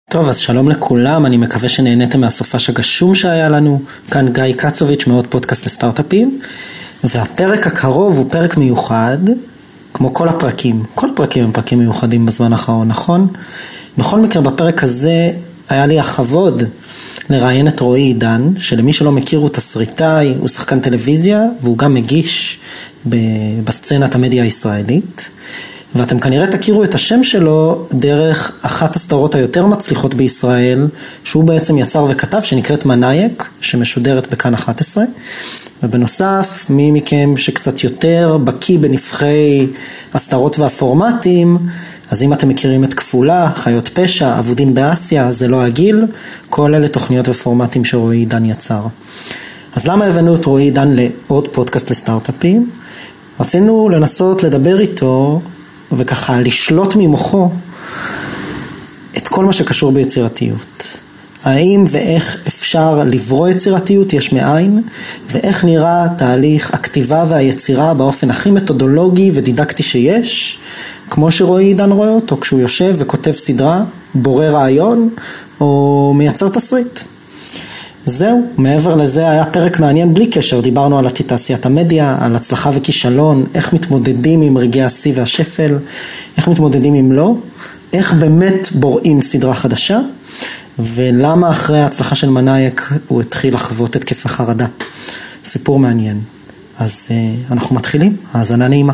טוב, אז שלום לכולם, אני מקווה שנהניתם מהסופש הגשום שהיה לנו. כאן גיא קצוביץ' מעוד פודקאסט לסטארט-אפים, והפרק הקרוב הוא פרק מיוחד, כמו כל הפרקים. כל פרקים הם פרקים מיוחדים בזמן האחרון, נכון? בכל מקרה, בפרק הזה היה לי הכבוד לראיין את רועי עידן, שלמי שלא מכיר הוא תסריטאי, הוא שחקן טלוויזיה, והוא גם מגיש בסצנת המדיה הישראלית. ואתם כנראה תכירו את השם שלו דרך אחת הסדרות היותר מצליחות בישראל, שהוא בעצם יצר וכתב, שנקראת מנאייק, שמשודרת בכאן 11. ובנוסף, מי מכם שקצת יותר בקיא בנבחי הסדרות והפורמטים, אז אם אתם מכירים את כפולה, חיות פשע, אבודין באסיה, זה לא הגיל, כל אלה תוכניות ופורמטים שרועי עידן יצר. אז למה הבאנו את רועי עידן לעוד פודקאסט לסטארט-אפים? רצינו לנסות לדבר איתו, וככה לשלוט ממוחו את כל מה שקשור ביצירתיות. האם ואיך אפשר לברוא יצירתיות יש מאין, ואיך נראה תהליך הכתיבה והיצירה באופן הכי מתודולוגי ודידקטי שיש, כמו שרועי עידן רואה אותו כשהוא יושב וכותב סדרה, בורא רעיון או מייצר תסריט. זהו, מעבר לזה היה פרק מעניין בלי קשר, דיברנו על תעשיית המדיה, על הצלחה וכישלון, איך מתמודדים עם רגעי השיא והשפל, איך מתמודדים עם לא, איך באמת בוראים סדרה חדשה, ולמה אחרי ההצלחה של מנאייק הוא התחיל לחוות התקפי חרדה. סיפור מעניין. אז אנחנו מתחילים, האזנה נעימה.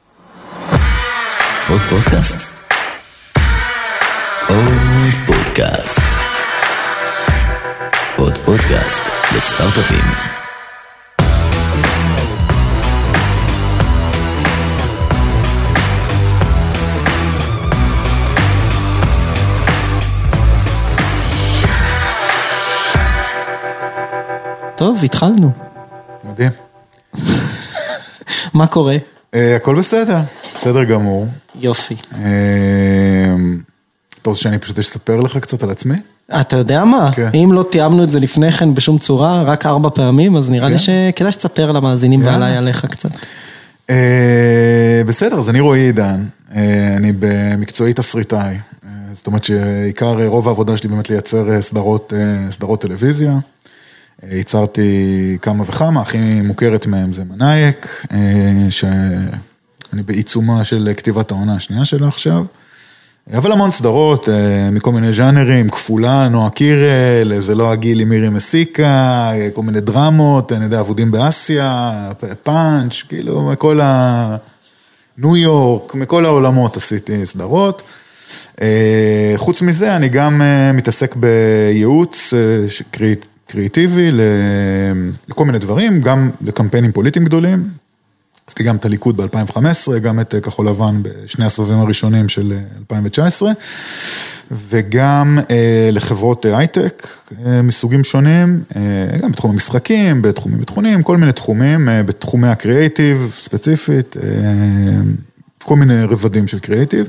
עוד פודקאסט? עוד פודקאסט. עוד פודקאסט לסטארט-אפים. טוב, התחלנו. מדהים. מה קורה? הכל בסדר, בסדר גמור. יופי. אתה רוצה שאני פשוט אספר לך קצת על עצמי? אתה יודע מה? אם לא תיאמנו את זה לפני כן בשום צורה, רק 4 פעמים, אז נראה לי שכדאי שתספר למאזינים ועליי עליך קצת. בסדר, אז אני רועי עידן, אני במקצועי תסריטאי, זאת אומרת שעיקר רוב העבודה שלי באמת לייצר סדרות טלוויזיה, ייצרתי כמה וכמה, הכי מוכרת מהם זה מנאייק, שאני בעיצומה של כתיבת העונה השנייה שלה עכשיו, אבל המון סדרות, מכל מיני ז'אנרים, כפולה, נועה קירל, זה לא הגיל עם מירי מסיקה, כל מיני דרמות, אני יודע, אבודים באסיה, פאנץ', כאילו, מכל ניו יורק, מכל העולמות עשיתי סדרות. חוץ מזה, אני גם מתעסק בייעוץ קריאטיבי לכל מיני דברים, גם לקמפיינים פוליטיים גדולים, עשיתי גם את הליכוד ב-2015, גם את כחול לבן בשני הסבבים הראשונים של 2019, וגם לחברות הייטק מסוגים שונים, גם בתחום המשחקים, בתחומים ביטחוניים, כל מיני תחומים, בתחומי הקריאייטיב ספציפית, כל מיני רבדים של קריאייטיב.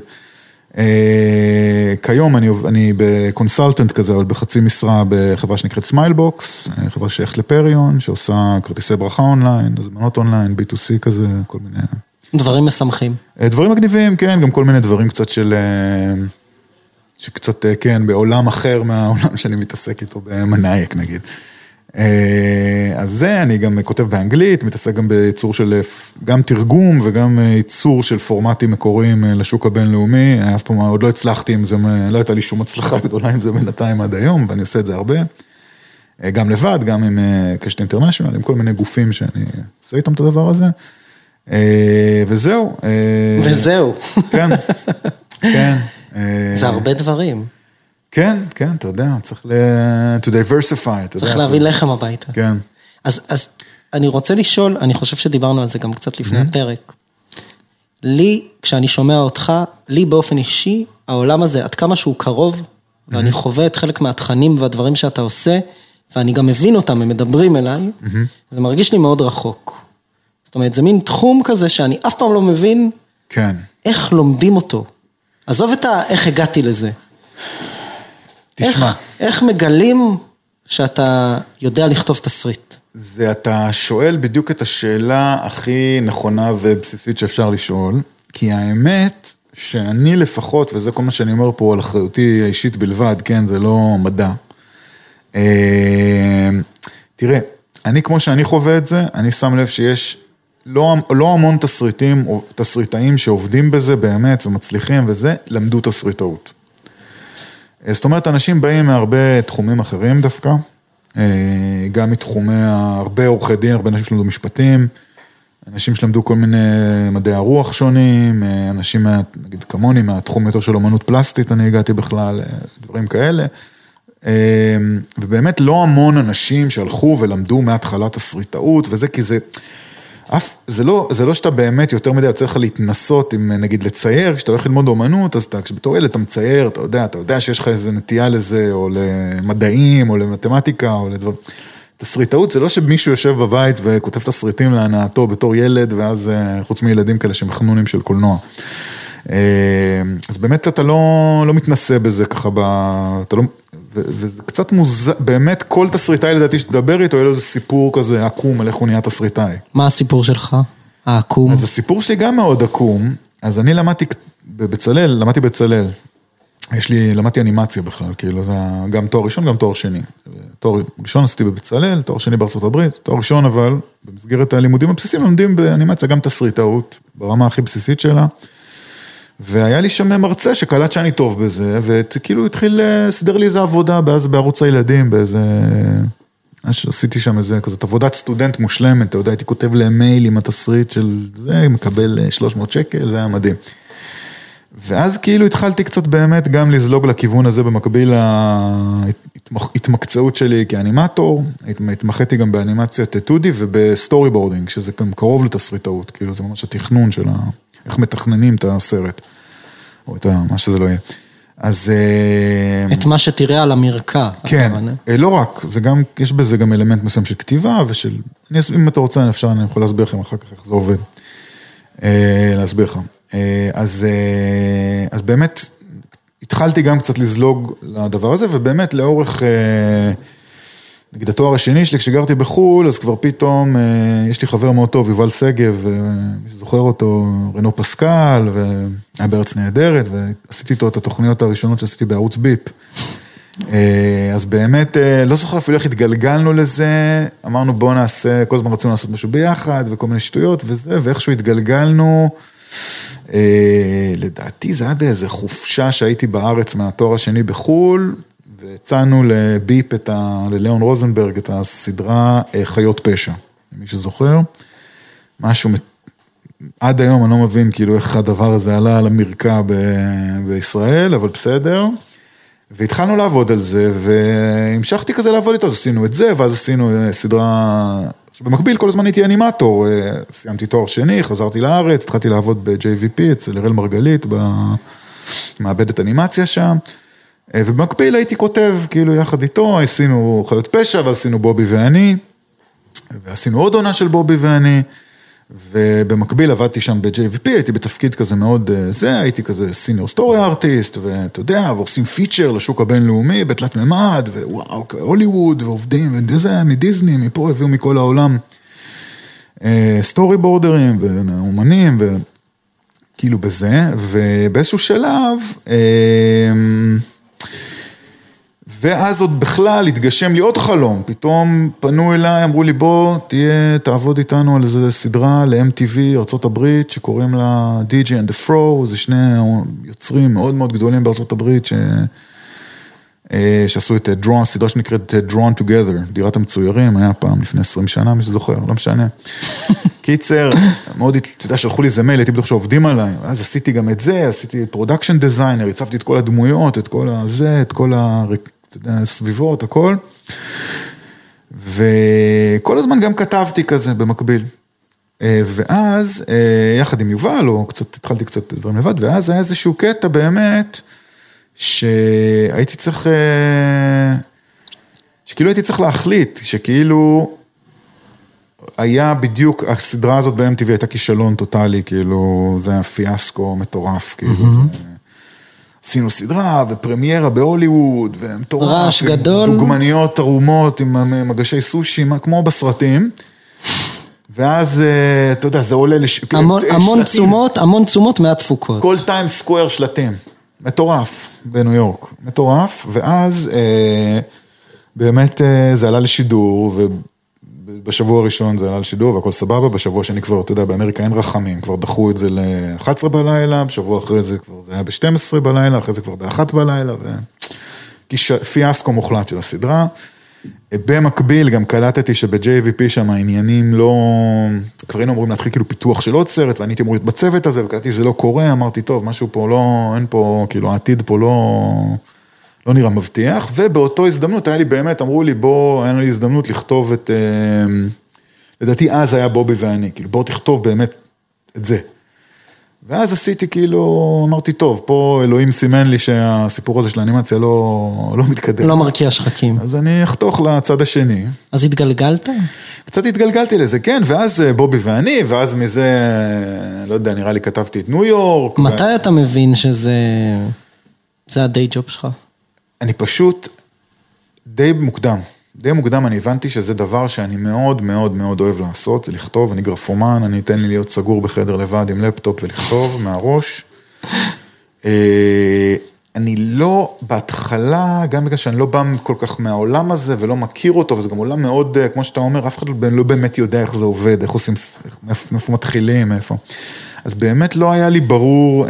כיום אני בקונסלטנט כזה, אבל בחצי משרה בחברה שנקראת סמיילבוקס, חברה שייכת לפריון, שעושה כרטיסי ברכה אונליין, הזמנות אונליין, B2C כזה, כל מיני... דברים משמחים. דברים מגניבים, כן, גם כל מיני דברים קצת שקצת, כן, בעולם אחר מהעולם שאני מתעסק איתו, במנאייק נגיד. אז זה, אני גם כותב באנגלית, מתעסק גם בייצור של, גם תרגום וגם ייצור של פורמטים מקוריים לשוק הבינלאומי, אף פעם עוד לא הצלחתי עם זה, לא הייתה לי שום הצלחה גדולה עם זה בינתיים עד היום, ואני עושה את זה הרבה, גם לבד, גם עם קשת אינטרנשיונל, עם כל מיני גופים שאני עושה איתם את הדבר הזה, וזהו. וזהו. כן, כן. זה הרבה דברים. כן, כן, אתה יודע, צריך to diversify. צריך להביא לחם הביתה. כן. אז אני רוצה לשאול, אני חושב שדיברנו על זה גם קצת לפני הפרק. לי, כשאני שומע אותך, לי באופן אישי, העולם הזה, עד כמה שהוא קרוב, ואני חווה את חלק מהתכנים והדברים שאתה עושה, ואני גם מבין אותם, הם מדברים אליי, זה מרגיש לי מאוד רחוק. זאת אומרת, זה מין תחום כזה שאני אף פעם לא מבין, איך לומדים אותו. עזוב את איך הגעתי לזה. תשמע. איך מגלים שאתה יודע לכתוב תסריט? זה אתה שואל בדיוק את השאלה הכי נכונה ובסיסית שאפשר לשאול, כי האמת שאני לפחות, וזה כל מה שאני אומר פה על אחריותי האישית בלבד, כן, זה לא מדע. תראה, אני כמו שאני חווה את זה, אני שם לב שיש לא המון תסריטאים שעובדים בזה באמת ומצליחים וזה, למדו תסריטאות. זאת אומרת, אנשים באים מהרבה תחומים אחרים דווקא, גם מתחומי הרבה עורכי דין, הרבה אנשים שלמדו משפטים, אנשים שלמדו כל מיני מדעי הרוח שונים, אנשים, נגיד כמוני, מהתחום יותר של אומנות פלסטית, אני הגעתי בכלל, דברים כאלה, ובאמת לא המון אנשים שהלכו ולמדו מהתחלת תסריטאות, וזה כי זה לא שאתה באמת יותר מדי יוצא לך להתנסות עם נגיד לצייר, כשאתה הולך ללמוד אומנות, אז כשבתור ילד אתה מצייר, אתה יודע שיש לך איזו נטייה לזה, או למדעים, או למתמטיקה, או לדברים. תסריטאות זה לא שמישהו יושב בבית וכותב תסריטים להנאתו בתור ילד, ואז חוץ מילדים כאלה שמחנונים של קולנוע. אז באמת אתה לא מתנסה בזה ככה, וזה קצת מוזר, באמת כל תסריטאי לדעתי שתדבר איתו, יהיה לו איזה סיפור כזה עקום על איך הוא נהיה תסריטאי. מה הסיפור שלך? העקום? אז הסיפור שלי גם מאוד עקום, אז אני למדתי בצלל, למדתי אנימציה בכלל, כאילו זה גם תואר ראשון, גם תואר שני. תואר ראשון עשיתי בבצלל, תואר שני בארצות הברית, תואר ראשון אבל, במסגרת הלימודים הבסיסיים, לומדים באנימציה גם תסריטאות, ברמה הכי בסיסית שלה, והיה לי שם מרצה שקלט שאני טוב בזה, וכאילו התחיל לסדר לי איזו עבודה, בערוץ הילדים, עשיתי שם איזה כזאת עבודת סטודנט מושלמת, אתה יודע, הייתי כותב להם מייל עם התסריט של זה, מקבל 300 שקל, זה היה מדהים. ואז כאילו התחלתי קצת באמת גם לזלוג לכיוון הזה במקביל להתמקצעות שלי כאנימטור, התמחיתי גם באנימציית טודי ובסטורי בורדינג, שזה קרוב לתסריטאות, כאילו זה ממש התכנון של איך מתכננים את הסרט, או את מה שזה לא יהיה. אז את מה שתראה על המרקע. כן, לא רק, יש בזה גם אלמנט מסוים של כתיבה, ושל, אם אתה רוצה, אני יכול להסביר לכם אחר כך איך זה עובד, להסביר לך. אז באמת, התחלתי גם קצת לזלוג לדבר הזה, ובאמת לאורך, נגיד התואר השני שלי, כשגרתי בחול, אז כבר פתאום, יש לי חבר מאוד טוב, יובל סגב, מי שזוכר אותו, רנו פסקל, והיה בארץ נהדרת, ועשיתי איתו את התוכניות הראשונות שעשיתי בערוץ ביפ. אז באמת, לא זוכר אפילו איך התגלגלנו לזה, אמרנו בוא נעשה, כל הזמן רצינו לעשות משהו ביחד, וכל מיני שטויות וזה, ואיכשהו התגלגלנו, לדעתי זה היה באיזה חופשה שהייתי בארץ מהתואר השני בחול, והצענו לביפ לליאון רוזנברג את הסדרה חיות פשע, מי שזוכר, משהו, עד היום אני לא מבין כאילו איך הדבר הזה עלה על המרקע בישראל, אבל בסדר, והתחלנו לעבוד על זה, והמשכתי כזה לעבוד איתו, אז עשינו את זה, ואז עשינו סדרה, במקביל כל הזמן הייתי אנימטור, סיימתי תואר שני, חזרתי לארץ, התחלתי לעבוד ב-JVP אצל אראל מרגלית, במעבדת אנימציה שם, ובמקביל הייתי כותב, כאילו יחד איתו, עשינו חיות פשע, ועשינו בובי ואני, ועשינו עוד עונה של בובי ואני, ובמקביל עבדתי שם ב-JVP, הייתי בתפקיד כזה מאוד הייתי כזה סיניור סטורי ארטיסט, ואתה יודע, ועושים פיצ'ר לשוק הבינלאומי, בתלת ממד, ווואו, הוליווד, ועובדים, וזה, מדיזני, מפה הביאו מכל העולם, סטורי בורדרים, ואומנים, וכאילו בזה, ובאיזשהו שלב, ואז עוד בכלל התגשם לי עוד חלום, פתאום פנו אליי, אמרו לי בוא תעבוד איתנו על איזו סדרה ל-MTV ארצות הברית, שקוראים לה DJ and the Fro, זה שני יוצרים מאוד מאוד גדולים בארצות הברית, שעשו את Drawn, סדרה שנקראת Drawn Together, דירת המצוירים, היה פעם לפני 20 שנה, מי שזוכר, לא משנה. קיצר, מאוד, אתה יודע, שלחו לי איזה מייל, הייתי בטוח שעובדים עליי, אז עשיתי גם את זה, עשיתי פרודקשן דיזיינר, הצבתי את כל הדמויות, את כל הזה, את כל הסביבות, הכל, וכל הזמן גם כתבתי כזה במקביל, ואז, יחד עם יובל, או קצת, התחלתי קצת דברים לבד, ואז היה איזשהו קטע באמת, שהייתי צריך, שכאילו הייתי צריך להחליט, שכאילו היה בדיוק, הסדרה הזאת ב-MTV הייתה כישלון טוטלי, כאילו זה היה פיאסקו מטורף, כאילו זה, עשינו סדרה ופרמיירה בהוליווד, ומטורף, רעש גדול, דוגמניות ערומות עם מגשי סושי, כמו בסרטים, ואז, אתה יודע, זה עולה המון תשומות מהתפוקות. כל טיים סקוואר שלטים. מטורף בניו יורק. מטורף, ואז באמת זה עלה לשידור, ובשבוע הראשון זה עלה לשידור, והכל סבבה, בשבוע שני כבר, אתה יודע, באמריקה אין רחמים, כבר דחו את זה ל-11 בלילה, בשבוע אחרי זה כבר זה היה ב-12 בלילה, אחרי זה כבר ב-1 בלילה, פיאסקו מוחלט של הסדרה. במקביל גם קלטתי שב-JVP שם העניינים לא, כבר היינו אמורים להתחיל כאילו פיתוח של עוד סרט, ואני הייתי אמור להיות בצוות הזה, וקלטתי שזה לא קורה, אמרתי טוב, משהו פה לא, אין פה, כאילו העתיד פה לא נראה מבטיח, ובאותו הזדמנות היה לי באמת, אמרו לי בוא, היה לי הזדמנות לכתוב את, לדעתי אז היה בובי ואני, כאילו בוא תכתוב באמת את זה. ואז עשיתי כאילו, אמרתי טוב, פה אלוהים סימן לי שהסיפור הזה של האנימציה לא מתקדם. לא מרקיע שחקים. אז אני אחתוך לצד השני. אז התגלגלת? קצת התגלגלתי לזה, כן, ואז בובי ואני, ואז מזה, לא יודע, נראה לי כתבתי את ניו יורק. מתי אתה מבין שזה הדיי ג'וב שלך? אני פשוט די מוקדם אני הבנתי שזה דבר שאני מאוד מאוד מאוד אוהב לעשות, זה לכתוב, אני גרפומן, אני אתן לי להיות סגור בחדר לבד עם לפטופ ולכתוב מהראש. אני לא, בהתחלה, גם בגלל שאני לא בא כל כך מהעולם הזה ולא מכיר אותו, וזה גם עולם מאוד, כמו שאתה אומר, אף אחד לא באמת יודע איך זה עובד, איך עושים, איפה מתחילים, איפה. אז באמת לא היה לי ברור,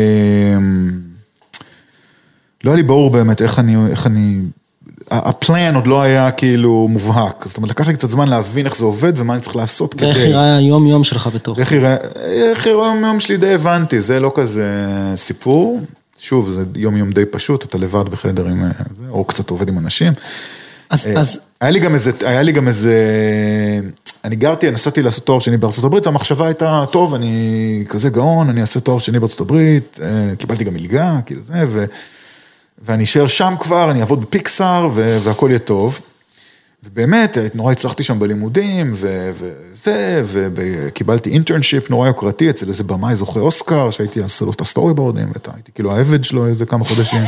באמת איך אני הפלן עוד לא היה כאילו מובהק, זאת אומרת, לקח לי קצת זמן להבין איך זה עובד ומה אני צריך לעשות כדי. ואיך יראה היום שלך בתוך? איך יראה היום שלי די הבנתי, זה לא כזה סיפור, שוב, זה יום די פשוט, אתה לבד בחדר עם זה, או קצת עובד עם אנשים. אז היה לי גם איזה, אני נסעתי לעשות תואר שני בארצות הברית, והמחשבה הייתה, טוב, אני כזה גאון, אני אעשה תואר שני בארצות הברית, קיבלתי גם מלגה, כאילו זה, ואני אשאר שם כבר, אני אעבוד בפיקסאר, והכל יהיה טוב. ובאמת, נורא הצלחתי שם בלימודים, וקיבלתי אינטרנשיפ נורא יוקרתי, אצל איזה במאי זוכה אוסקר, שהייתי עושה לו את הסטורי בורדים, והייתי כאילו העבד שלו איזה כמה חודשים.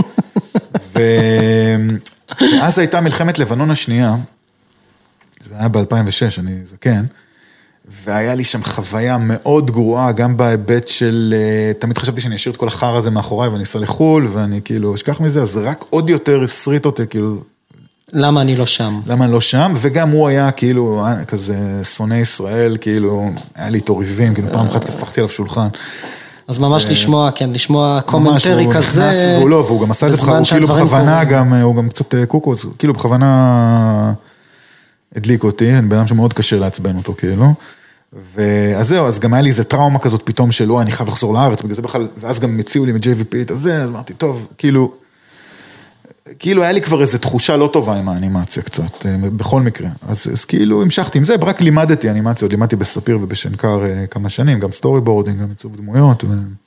ואז הייתה מלחמת לבנון השנייה, זה היה ב-2006, אני זקן, והיה לי שם חוויה מאוד גרועה, גם בהיבט של, תמיד חשבתי שאני אשאיר את כל החר הזה מאחוריי, ואני אסע לחול, ואני כאילו אשכח מזה, אז רק עוד יותר הפסריט אותי, כאילו... למה אני לא שם? וגם הוא היה כאילו, כזה שונא ישראל, כאילו, היה לי איתו ריבים, כאילו פעם אחת כפחתי עליו שולחן. אז ממש לשמוע קומנטרי כזה. והוא גם עשה את זה, הוא כאילו בכוונה, הוא גם קצת קוקו, כאילו בכוונה הדליק אותי, אני בן אדם שמאוד קשה לעצבן אותו, כאילו. אז זהו, אז גם היה לי איזה טראומה כזאת פתאום של, אני חייב לחזור לארץ, בגלל זה בכלל, ואז גם הציעו לי מ-JVP את הזה, אז אמרתי, טוב, כאילו היה לי כבר איזו תחושה לא טובה עם האנימציה קצת, בכל מקרה. אז כאילו המשכתי עם זה, רק לימדתי אנימציה, עוד לימדתי בספיר ובשנקר כמה שנים, גם סטורי בורדינג, גם עיצוב דמויות.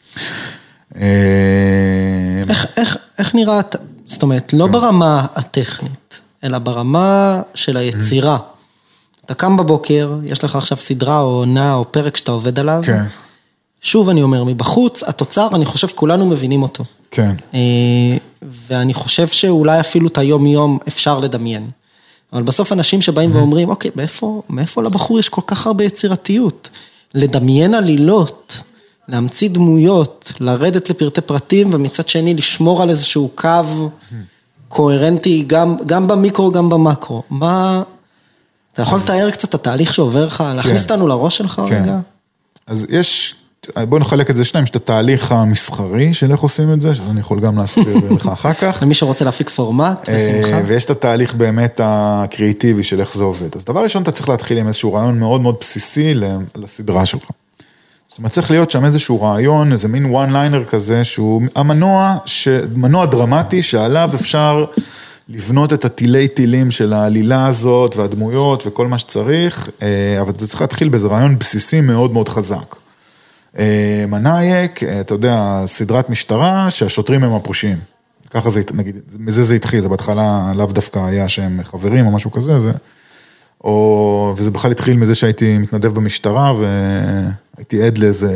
איך נראה, זאת אומרת, לא ברמה הטכנית, אלא ברמה של היצירה. אתה קם בבוקר, יש לך עכשיו סדרה או עונה או פרק שאתה עובד עליו. כן. שוב אני אומר, מבחוץ, התוצר, אני חושב כולנו מבינים אותו. כן. ואני חושב שאולי אפילו את היום-יום אפשר לדמיין. אבל בסוף אנשים שבאים ואומרים, אוקיי, מאיפה לבחור יש כל כך הרבה יצירתיות? לדמיין עלילות, להמציא דמויות, לרדת לפרטי פרטים, ומצד שני לשמור על איזשהו קו קוהרנטי, גם במיקרו, גם במקרו. אתה יכול לתאר קצת את התהליך שעובר לך, להכניס אותנו לראש שלך רגע? אז יש... בואו נחלק את זה שניים, יש את התהליך המסחרי של איך עושים את זה, שאני יכול גם להסביר לך אחר כך. למי שרוצה להפיק פורמט, בשמחה. ויש את התהליך באמת הקריאיטיבי של איך זה עובד. אז דבר ראשון, אתה צריך להתחיל עם איזשהו רעיון מאוד מאוד בסיסי לסדרה שלך. זאת אומרת, צריך להיות שם איזשהו רעיון, איזה מין one liner כזה, שהוא מנוע דרמטי, שעליו אפשר לבנות את הטילי טילים של העלילה הזאת, והדמויות וכל מה שצריך, אבל זה צריך להתחיל באיזה רעיון בסיסי מאוד מאוד חזק. מנאייק, אתה יודע, סדרת משטרה, שהשוטרים הם הפושעים. ככה זה, נגיד, מזה זה התחיל, זה בהתחלה לאו דווקא היה שהם חברים או משהו כזה, וזה בכלל התחיל מזה שהייתי מתנדב במשטרה, והייתי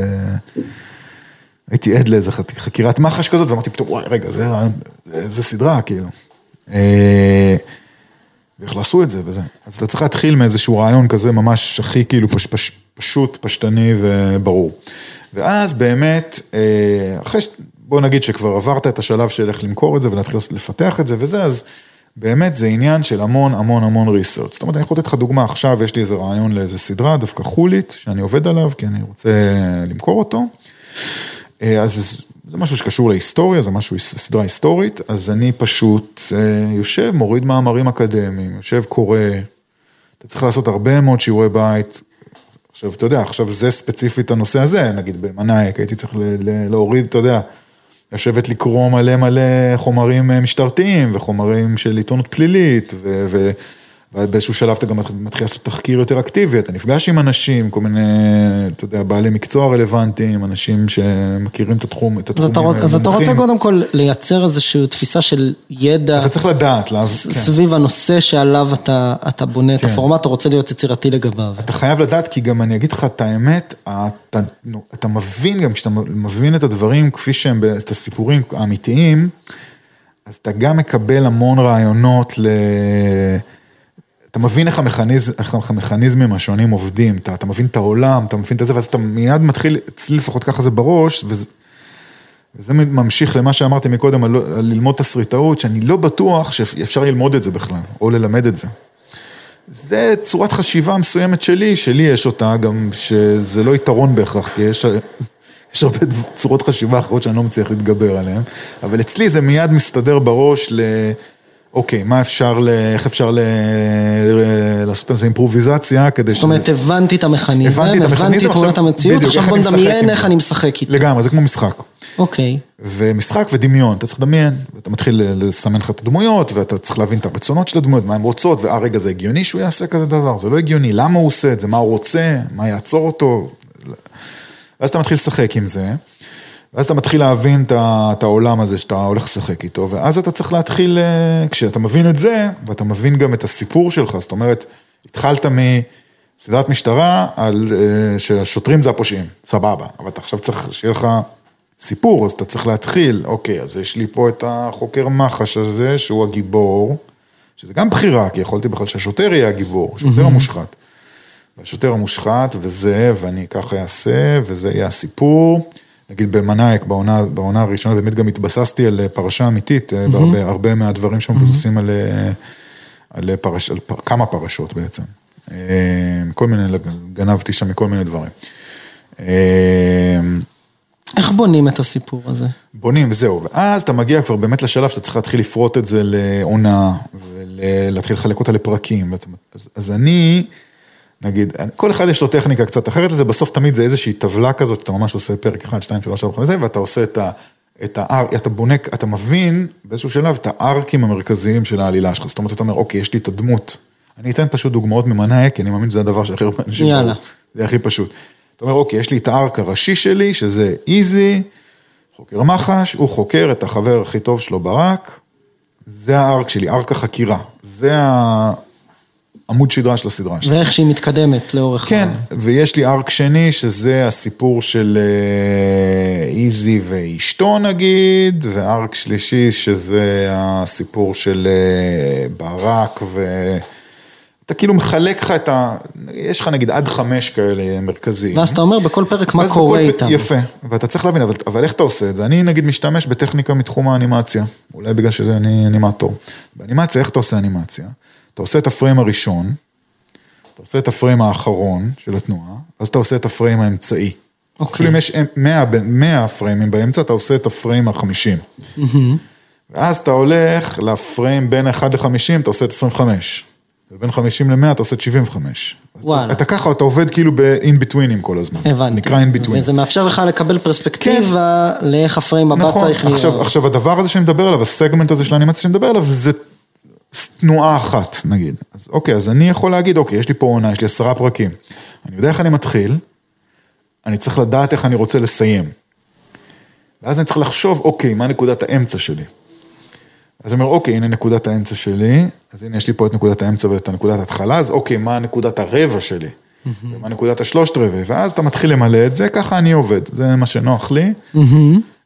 עד לאיזה חקירת מחש כזאת, ואמרתי פתאום, וואי, רגע, זה סדרה, כאילו. ואיך לעשו את זה וזה. אז אתה צריך להתחיל מאיזשהו רעיון כזה ממש הכי כאילו פשוט, פשטני וברור. ואז באמת, בוא נגיד שכבר עברת את השלב של איך למכור את זה ולהתחיל לפתח את זה וזה, אז באמת זה עניין של המון ריסרצ'. זאת אומרת, אני יכול לתת לך דוגמה, עכשיו יש לי איזה רעיון לאיזה סדרה, דווקא חולית, שאני עובד עליו, כי אני רוצה למכור אותו. אז זה משהו שקשור להיסטוריה, זה משהו, סדרה היסטורית, אז אני פשוט יושב, מוריד מאמרים אקדמיים, יושב, קורא, אתה צריך לעשות הרבה מאוד שיעורי בית, עכשיו, אתה יודע, עכשיו זה ספציפית הנושא הזה, נגיד במנאייק, הייתי צריך להוריד, אתה יודע, לשבת לקרוא מלא חומרים משטרתיים, וחומרים של עיתונות פלילית, ובאיזשהו שלב אתה גם מתחיל לעשות תחקיר יותר אקטיבי, אתה נפגש עם אנשים, כל מיני, אתה יודע, בעלי מקצוע רלוונטיים, אנשים שמכירים את התחום. אז אתה רוצה קודם כל לייצר איזושהי תפיסה של ידע. אתה צריך לדעת. סביב הנושא שעליו אתה בונה את הפורמט, אתה רוצה להיות יצירתי לגביו. אתה חייב לדעת, כי גם אני אגיד לך את האמת, אתה מבין, גם כשאתה מבין את הדברים, כפי שהם, את הסיפורים האמיתיים, אז אתה גם מקבל המון רעיונות אתה מבין איך המכניזמים השונים עובדים, אתה מבין את העולם, אתה מבין את זה, ואז אתה מיד מתחיל, אצלי לפחות ככה זה בראש, וזה ממשיך למה שאמרתי מקודם, על ללמוד תסריטאות, שאני לא בטוח שאפשר ללמוד את זה בכלל, או ללמד את זה. זה צורת חשיבה מסוימת שלי יש אותה, גם שזה לא יתרון בהכרח, כי יש הרבה צורות חשיבה אחרות שאני לא מצליח להתגבר עליהן, אבל אצלי זה מיד מסתדר בראש אוקיי, איך אפשר לעשות איזו אימפרוביזציה כדי זאת אומרת, הבנתי את המכניזם, הבנתי את תמונת המציאות, עכשיו בוא נדמיין איך אני משחק איתו. לגמרי, זה כמו משחק. אוקיי. ומשחק ודמיון, אתה צריך לדמיין, ואתה מתחיל לסמן לך את הדמויות, ואתה צריך להבין את הרצונות של הדמויות, מה הן רוצות, רגע, זה הגיוני שהוא יעשה כזה דבר, זה לא הגיוני, למה הוא עושה את זה, מה הוא רוצה, מה יעצור אותו, ואז אתה מתחיל לשחק עם זה, ואז אתה מתחיל להבין את העולם הזה שאתה הולך לשחק איתו, ואז אתה צריך להתחיל, כשאתה מבין את זה, ואתה מבין גם את הסיפור שלך, זאת אומרת, התחלת מסדרת משטרה, שהשוטרים זה הפושעים, סבבה, אבל אתה עכשיו צריך שיהיה לך סיפור, אז אתה צריך להתחיל, אוקיי, אז יש לי פה את החוקר מח"ש הזה, שהוא הגיבור, שזה גם בחירה, כי יכולתי בכלל שהשוטר יהיה הגיבור, השוטר המושחת, והשוטר המושחת, וזה, ואני ככה אעשה, וזה יהיה הסיפור, נגיד במנאייק, בעונה הראשונה, באמת גם התבססתי על פרשה אמיתית, בהרבה מהדברים שמבוססים על כמה פרשות בעצם. כל מיני, גנבתי שם מכל מיני דברים. איך בונים את הסיפור הזה? בונים, וזהו. ואז אתה מגיע כבר באמת לשלב שאתה צריך להתחיל לפרוט את זה לעונה, ולהתחיל לחלק אותה לפרקים. אז אני נגיד, כל אחד יש לו טכניקה קצת אחרת לזה, בסוף תמיד זה איזושהי טבלה כזאת, אתה ממש עושה פרק 1, 2, 3, 4, 5, ואתה עושה אתה בונק, אתה מבין באיזשהו שלב את הארקים המרכזיים של העלילה שלך, זאת אומרת, אתה אומר, אוקיי, יש לי את הדמות, אני אתן פשוט דוגמאות ממנאייק, כי אני מאמין שזה הדבר שהכי הרבה אנשים, זה הכי פשוט. אתה אומר, אוקיי, יש לי את הארק הראשי שלי, שזה איזי, חוקר מח"ש, הוא חוקר את החבר הכי טוב שלו ברק, זה הארק שלי, ארק החקירה, זה עמוד שדרה של הסדרה שלי. ואיך שהיא מתקדמת לאורך. כן, ויש לי ארק שני, שזה הסיפור של איזי ואשתו נגיד, וארק שלישי, שזה הסיפור של ברק, ואתה כאילו מחלק לך את יש לך נגיד עד 5 כאלה מרכזיים. ואז אתה אומר בכל פרק מה קורה איתם. יפה, ואתה צריך להבין, אבל איך אתה עושה את זה? אני נגיד משתמש בטכניקה מתחום האנימציה, אולי בגלל שזה אני אנימטור. באנימציה, איך אתה עושה אנימציה? אתה עושה את הפריים הראשון, אתה עושה את הפריים האחרון של התנועה, אז אתה עושה את הפריים האמצעי. אפילו אם יש 100 פריימים באמצע, אתה עושה את הפריים ה-50. ואז אתה הולך לפריים בין 1 ל-50, אתה עושה את 25. ובין 50 ל-100 אתה עושה את 75. וואלה. אתה ככה, אתה עובד כאילו ב-in betweenים כל הזמן. הבנתי. נקרא in between. וזה מאפשר לך לקבל פרספקטיבה לאיך הפריים הבא צריך להיות. עכשיו, הדבר הזה שאני מדבר עליו, הסגמנט הזה של האנימציה שאני מדבר עליו, זה תנועה אחת, נגיד. אז אוקיי, אז אני יכול להגיד, אוקיי, יש לי פה עונה, יש לי 10 פרקים. אני יודע איך אני מתחיל, אני צריך לדעת איך אני רוצה לסיים. ואז אני צריך לחשוב, אוקיי, מה נקודת האמצע שלי? אז אני אומר, אוקיי, הנה נקודת האמצע שלי, אז הנה יש לי פה את נקודת האמצע ואת נקודת ההתחלה, אז אוקיי, מה נקודת הרבע שלי? ומה נקודת ה3/4? ואז אתה מתחיל למלא את זה, ככה אני עובד, זה מה שנוח לי.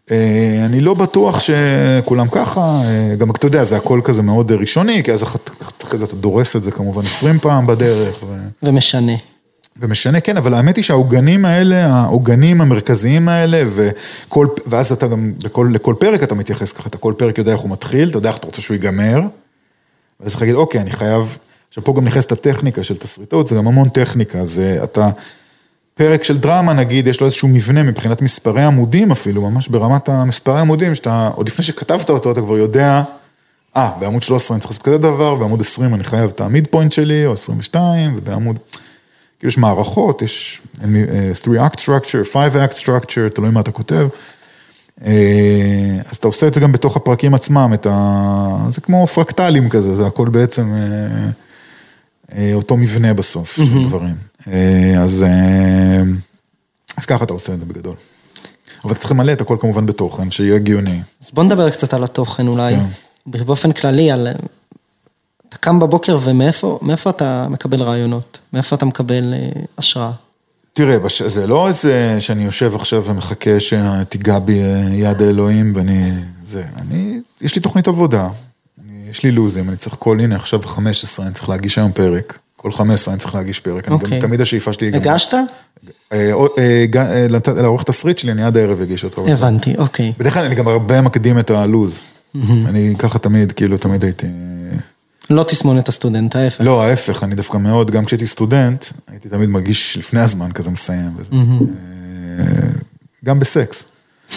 אני לא בטוח שכולם ככה, גם אתה יודע, זה הכל כזה מאוד ראשוני, כי אז אחרי זה אתה דורס את זה כמובן 20 פעם בדרך. ומשנה. ומשנה, כן, אבל האמת היא שהעוגנים האלה, העוגנים המרכזיים האלה, ואז אתה גם, לכל פרק אתה מתייחס ככה, אתה כל פרק יודע איך הוא מתחיל, אתה יודע איך אתה רוצה שהוא ייגמר, ואז אתה להגיד, אוקיי, אני חייב, עכשיו פה גם נכנסת הטכניקה של תסריטות, זה גם המון טכניקה, זה אתה, פרק של דרמה נגיד, יש לו איזשהו מבנה מבחינת מספרי עמודים אפילו, ממש ברמת המספרי עמודים, שאתה, עוד לפני שכתבת אותו, אתה כבר יודע, בעמוד 13 אני צריך לעשות כזה דבר, בעמוד 20 אני חייב את המיד פוינט שלי, או 22, ובעמוד, כאילו יש מערכות, יש 3-act structure, 5-act structure, תלוי מה אתה כותב, אז אתה עושה את זה גם בתוך הפרקים עצמם, זה כמו פרקטלים כזה, זה הכל בעצם אותו מבנה בסוף, של דברים. אז ככה אתה עושה את זה בגדול. אבל צריך למלא את הכל כמובן בתוכן, שיהיה הגיוני. אז בוא נדבר קצת על התוכן אולי, באופן כללי, אתה קם בבוקר ומאיפה אתה מקבל רעיונות? מאיפה אתה מקבל השראה? תראה, זה לא איזה שאני יושב עכשיו ומחכה שתיגע בי יד האלוהים, יש לי תוכנית עבודה, יש לי לוזים, אני צריך כל, עכשיו 15, אני צריך להגיש היום פרק, כל 15 אני צריך להגיש פרק, אני גם תמיד השאיפה שלי... הגשת? לעורך תסריט שלי, אני עד הערב אגיש אותו. הבנתי, אוקיי. בדרך כלל אני גם הרבה מקדים את הלוז, אני ככה תמיד, כאילו תמיד הייתי... לא תסמון את הסטודנט, ההפך. לא, ההפך, אני דווקא מאוד, גם כשהייתי סטודנט, הייתי תמיד מרגיש לפני הזמן, כזה מסיים. גם בסקס.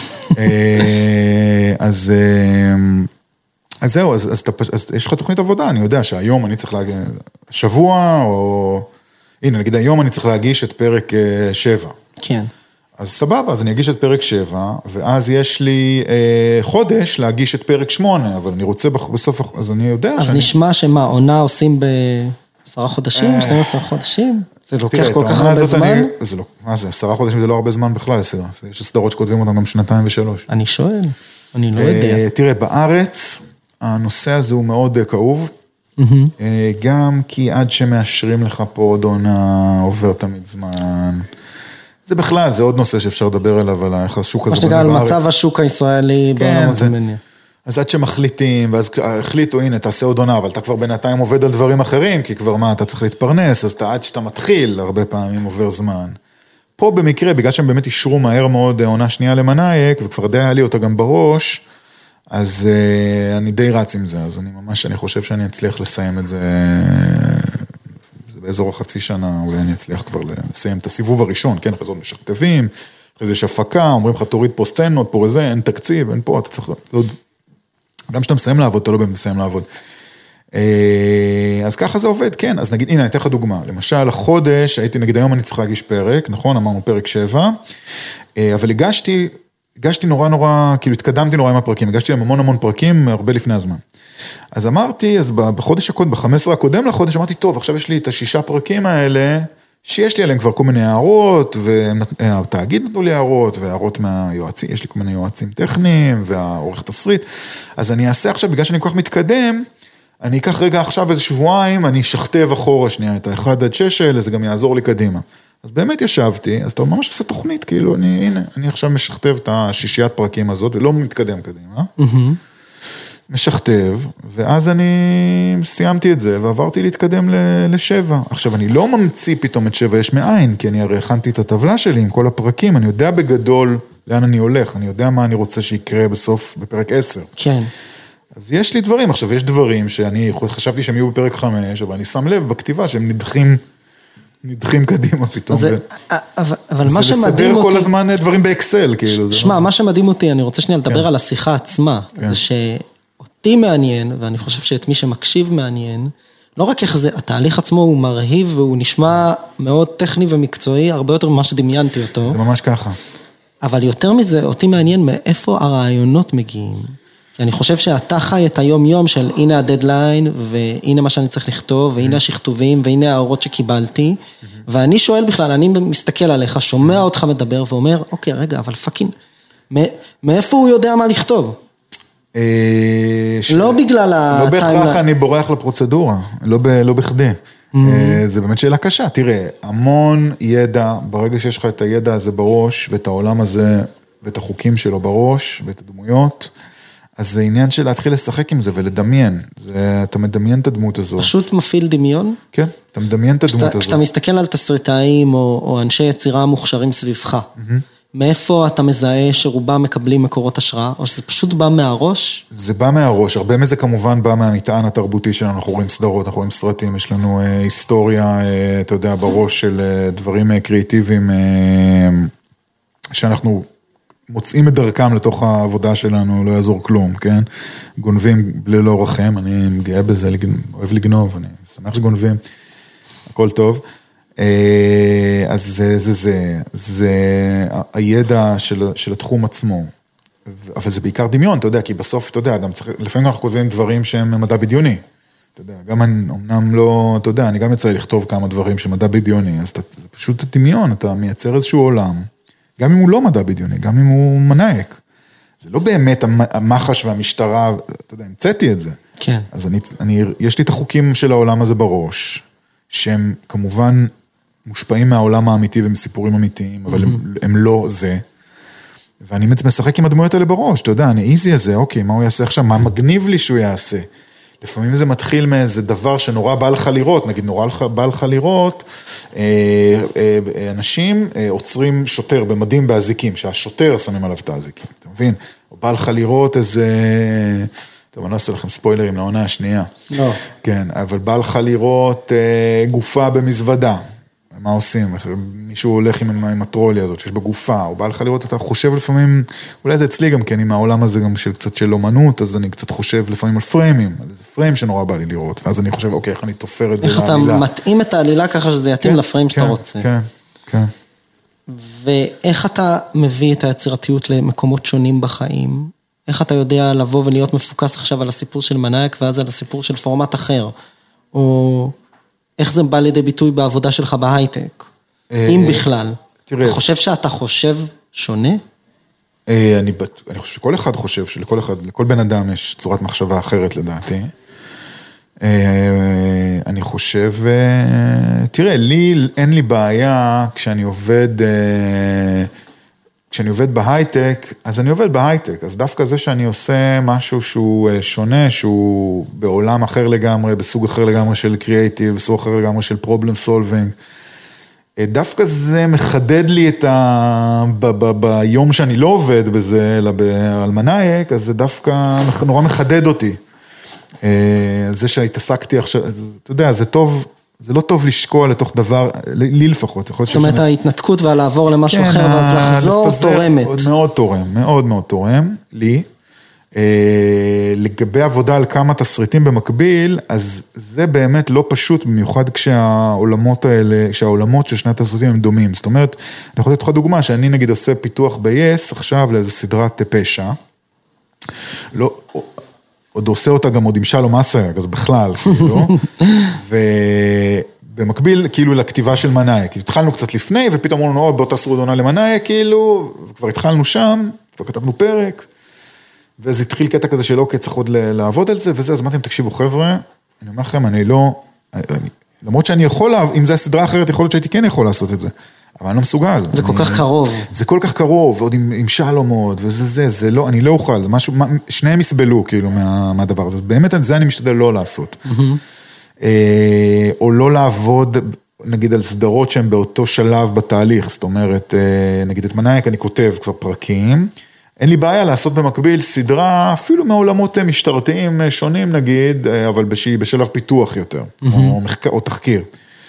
אז זהו, אז יש לך תוכנית עבודה, אני יודע שהיום אני צריך להגיש, שבוע, או... הנה, נגיד היום אני צריך להגיש את פרק 7. כן. אז סבבה, אז אני אגיש את פרק 7, ואז יש לי חודש להגיש את פרק 8, אבל אני רוצה בסוף, אז אני יודע אז נשמע שמה, עונה עושים ב10 חודשים, 12 חודשים? זה לוקח כל כך הרבה זמן? מה זה, 10 חודשים זה לא הרבה זמן בכלל, יש סדרות שכותבים אותם גם 2 ו3. אני שואל, אני לא יודע. תראה, בארץ, הנושא הזה הוא מאוד כאוב, גם כי עד שמאשרים לך פה עוד עונה, עובר תמיד זמן... זה בכלל, זה עוד נושא שאפשר לדבר עליו, על השוק הזה. מה שתגע על מצב השוק הישראלי בעולם הזמני. אז עד שמחליטים, ואז החליטו, הנה, תעשה עוד עונה, אבל אתה כבר בינתיים עובד על דברים אחרים, כי כבר מה, אתה צריך להתפרנס, אז עד שאתה מתחיל, הרבה פעמים עובר זמן. פה במקרה, בגלל שהם באמת אישרו מהר מאוד עונה שנייה למנאייק, וכבר די היה לי אותה גם בראש, אז אני די רץ עם זה, אז אני חושב שאני אצליח לסיים את זה... באזור החצי שנה, אולי אני אצליח כבר לסיים את הסיבוב הראשון, כן, אחרי זה עוד משכתבים, אחרי זה יש הפקה, אומרים לך, תוריד פה סצנות, פה איזה, אין תקציב, אין פה, אתה צריך, גם כשאתה מסיים לעבוד, אתה לא באמת מסיים לעבוד. אז ככה זה עובד, כן, אז נגיד, הנה, אני אתן לך דוגמה, למשל, החודש, הייתי, נגיד, היום אני צריך להגיש פרק, נכון, אמרנו פרק 7, אבל הגשתי נורא, כאילו, התקדמתי נורא עם הפרקים, הגשתי להם המון פרקים, הרבה לפני הזמן. אז אמרתי, אז בחודש הקודם, ב-15 הקודם לחודש, אמרתי, טוב, עכשיו יש לי את 6 פרקים האלה, שיש לי עליהם כבר כל מיני הערות, והתאגיד נתנו לי הערות, והערות מהיועצים, יש לי כל מיני יועצים טכניים, והעורך תסריט, אז אני אעשה עכשיו, בגלל שאני כל כך מתקדם, אני אקח רגע עכשיו איזה שבועיים, אני אשכתב אחורה שנייה, את ה1 עד 6 האלה, זה גם יעזור לי קדימה. אז באמת ישבתי, אז אתה ממש עושה תוכנית, כאילו, הנה, אני עכשיו משכתב את ה6 פרקים הזאת, ולא מתקדם קדימה. משכתב, ואז אני סיימתי את זה, ועברתי להתקדם ל7. עכשיו, אני לא ממציא פתאום את 7 יש מאין, כי אני הרי הכנתי את הטבלה שלי עם כל הפרקים, אני יודע בגדול לאן אני הולך, אני יודע מה אני רוצה שיקרה בסוף, בפרק 10. כן. אז יש לי דברים, עכשיו יש דברים שאני חשבתי שהם יהיו בפרק 5, אבל אני שם לב בכתיבה שהם נדחים קדימה פתאום. אבל מה שמדהים אותי... זה לסדר כל הזמן דברים באקסל, כאילו. שמע, מה שמדהים אותי, אני רוצה שנייה לדבר על השיחה עצמה, זה שאותי מעניין, ואני חושב שאת מי שמקשיב מעניין, לא רק איך זה, התהליך עצמו הוא מרהיב, והוא נשמע מאוד טכני ומקצועי, הרבה יותר ממה שדמיינתי אותו. זה ממש ככה. אבל יותר מזה, אותי מעניין מאיפה הרעיונות מגיעים. כי אני חושב שאתה חי את היום-יום של הנה הדדליין, והנה מה שאני צריך לכתוב, והנה השכתובים, והנה ההורות שקיבלתי, ואני שואל בכלל, אני מסתכל עליך, שומע אותך מדבר, ואומר, אוקיי, רגע, אבל פאקינג, מאיפה הוא יודע מה לכתוב? לא בגלל לא בהכרח אני בורח לפרוצדורה, לא בכדי. זה באמת שאלה קשה, תראה, המון ידע, ברגע שיש לך את הידע הזה בראש, ואת העולם הזה ואת החוקים שלו בראש, ואת הדמויות, אז זה עניין של להתחיל לשחק עם זה ולדמיין. אתה מדמיין את הדמות הזו. פשוט מפעיל דמיון? כן, אתה מדמיין את הדמות הזו. כשאתה מסתכל על תסריטאים או אנשי יצירה מוכשרים סביבך, מאיפה אתה מזהה שרובם מקבלים מקורות השראה, או שזה פשוט בא מהראש? זה בא מהראש, הרבה מזה כמובן בא מהמטען התרבותי שלנו, אנחנו רואים סדרות, אנחנו רואים סרטים, יש לנו היסטוריה, אתה יודע, בראש של דברים קריאטיביים, שאנחנו מוצאים את דרכם לתוך העבודה שלנו, לא יעזור כלום, כן? גונבים ללא רחם, אני גאה בזה, אוהב לגנוב, אני שמח שגונבים, הכל טוב. אז זה הידע של התחום עצמו, אבל זה בעיקר דמיון, אתה יודע, כי בסוף, אתה יודע, לפעמים אנחנו כותבים דברים שהם מדע בדיוני, אתה יודע, גם אמנם לא, אתה יודע, אני גם יצא לכתוב כמה דברים שמדע בדיוני, אז זה פשוט דמיון, אתה מייצר איזשהו עולם, גם אם הוא לא מדע בדיוני, גם אם הוא מנהיק, זה לא באמת המחש והמשטרה, אתה יודע, המצאתי את זה, כן. אז יש לי את החוקים של העולם הזה בראש, שהם כמובן מושפעים מהעולם האמיתי ומסיפורים אמיתיים, אבל הם לא זה. ואני משחק עם הדמויות האלה בראש, אתה יודע, אני איזי הזה, אוקיי, מה הוא יעשה עכשיו? מה מגניב לי שהוא יעשה? לפעמים זה מתחיל מאיזה דבר שנורא בא לך לראות, נגיד נורא בא לך לראות, אנשים עוצרים שוטר במדים באזיקים, שהשוטר שמים עליו את האזיקים, אתה מבין? או בא לך לראות איזה... טוב, אני לא אעשה לכם ספוילרים לעונה השנייה. לא. כן, אבל בא לך לראות גופה במזוודה. מה עושים? מישהו הולך עם הטרוליה הזאת, שיש בגופה, או בא לך לראות, אתה חושב לפעמים, אולי זה אצלי גם כן, עם העולם הזה גם של קצת של אומנות, אז אני קצת חושב לפעמים על פריימים, על איזה פריים שנורא בא לי לראות, ואז אני חושב, אוקיי, איך אני תופר את זה לעלילה. איך אתה מתאים את העלילה ככה שזה יתאים לפריים שאתה רוצה. כן, כן. ואיך אתה מביא את היצירתיות למקומות שונים בחיים? איך אתה יודע לבוא ולהיות מפוקס עכשיו על הסיפור של מנהיק, ואז על הסיפור של פורמט אחר? או איך זה בא לידי ביטוי בעבודה שלך בהייטק? אם בכלל. אתה חושב שאתה חושב שונה? אני חושב שכל אחד חושב, לכל בן אדם יש צורת מחשבה אחרת לדעתי. אני חושב, תראה, לי אין לי בעיה כשאני עובד בהייטק, אז אני עובד בהייטק, אז דווקא זה שאני עושה משהו שהוא שונה, שהוא בעולם אחר לגמרי, בסוג אחר לגמרי של קריאייטיב, בסוג אחר לגמרי של פרובלם סולבינג, דווקא זה מחדד לי ביום שאני לא עובד בזה, אלא על מנהיק, אז זה דווקא נורא מחדד אותי. זה שהתעסקתי עכשיו, אתה יודע, זה טוב, זה לא טוב לשקוע לתוך דבר, לי לפחות. זאת אומרת, ההתנתקות והלעבור למשהו אחר, ואז לחזור תורמת. מאוד תורם, מאוד מאוד תורם, לי. לגבי עבודה על כמה תסריטים במקביל, אז זה באמת לא פשוט, במיוחד כשהעולמות של שני התסריטים הם דומים. זאת אומרת, אני יכול לתת לך דוגמה, שאני נגיד עושה פיתוח ב-yes, עכשיו לאיזו סדרת פשע, לא... עוד עושה אותה גם עוד עם שלום אסייג, אז בכלל, כאילו, ובמקביל, כאילו, לכתיבה של מנהיק, התחלנו קצת לפני, ופתאום אמרנו, בוא תעשו עוד עונה למנהיק, כאילו, וכבר התחלנו שם, כבר כתבנו פרק, ואז התחיל קטע כזה של אוקיי, צריך עוד לעבוד על זה, וזה, אז אמרתם, תקשיבו, חבר'ה, אני אומר לכם, אני לא, למרות שאני יכול, אם זה הסדרה אחרת, יכול להיות שהייתי כן יכול לעשות את זה, אבל אני לא מסוגל. זה כל כך קרוב. זה כל כך קרוב, ועוד עם שלום עוד, זה לא, אני לא אוכל, משהו, שניהם יסבלו, כאילו, מהדבר הזה. באמת, את זה אני משתדל לא לעשות. או לא לעבוד, נגיד, על סדרות שהן באותו שלב בתהליך, זאת אומרת, נגיד, את מנהיק אני כותב כבר פרקים, אין לי בעיה לעשות במקביל סדרה, אפילו מעולמות משטרתיים שונים, נגיד, אבל בשלב פיתוח יותר, או תחקיר.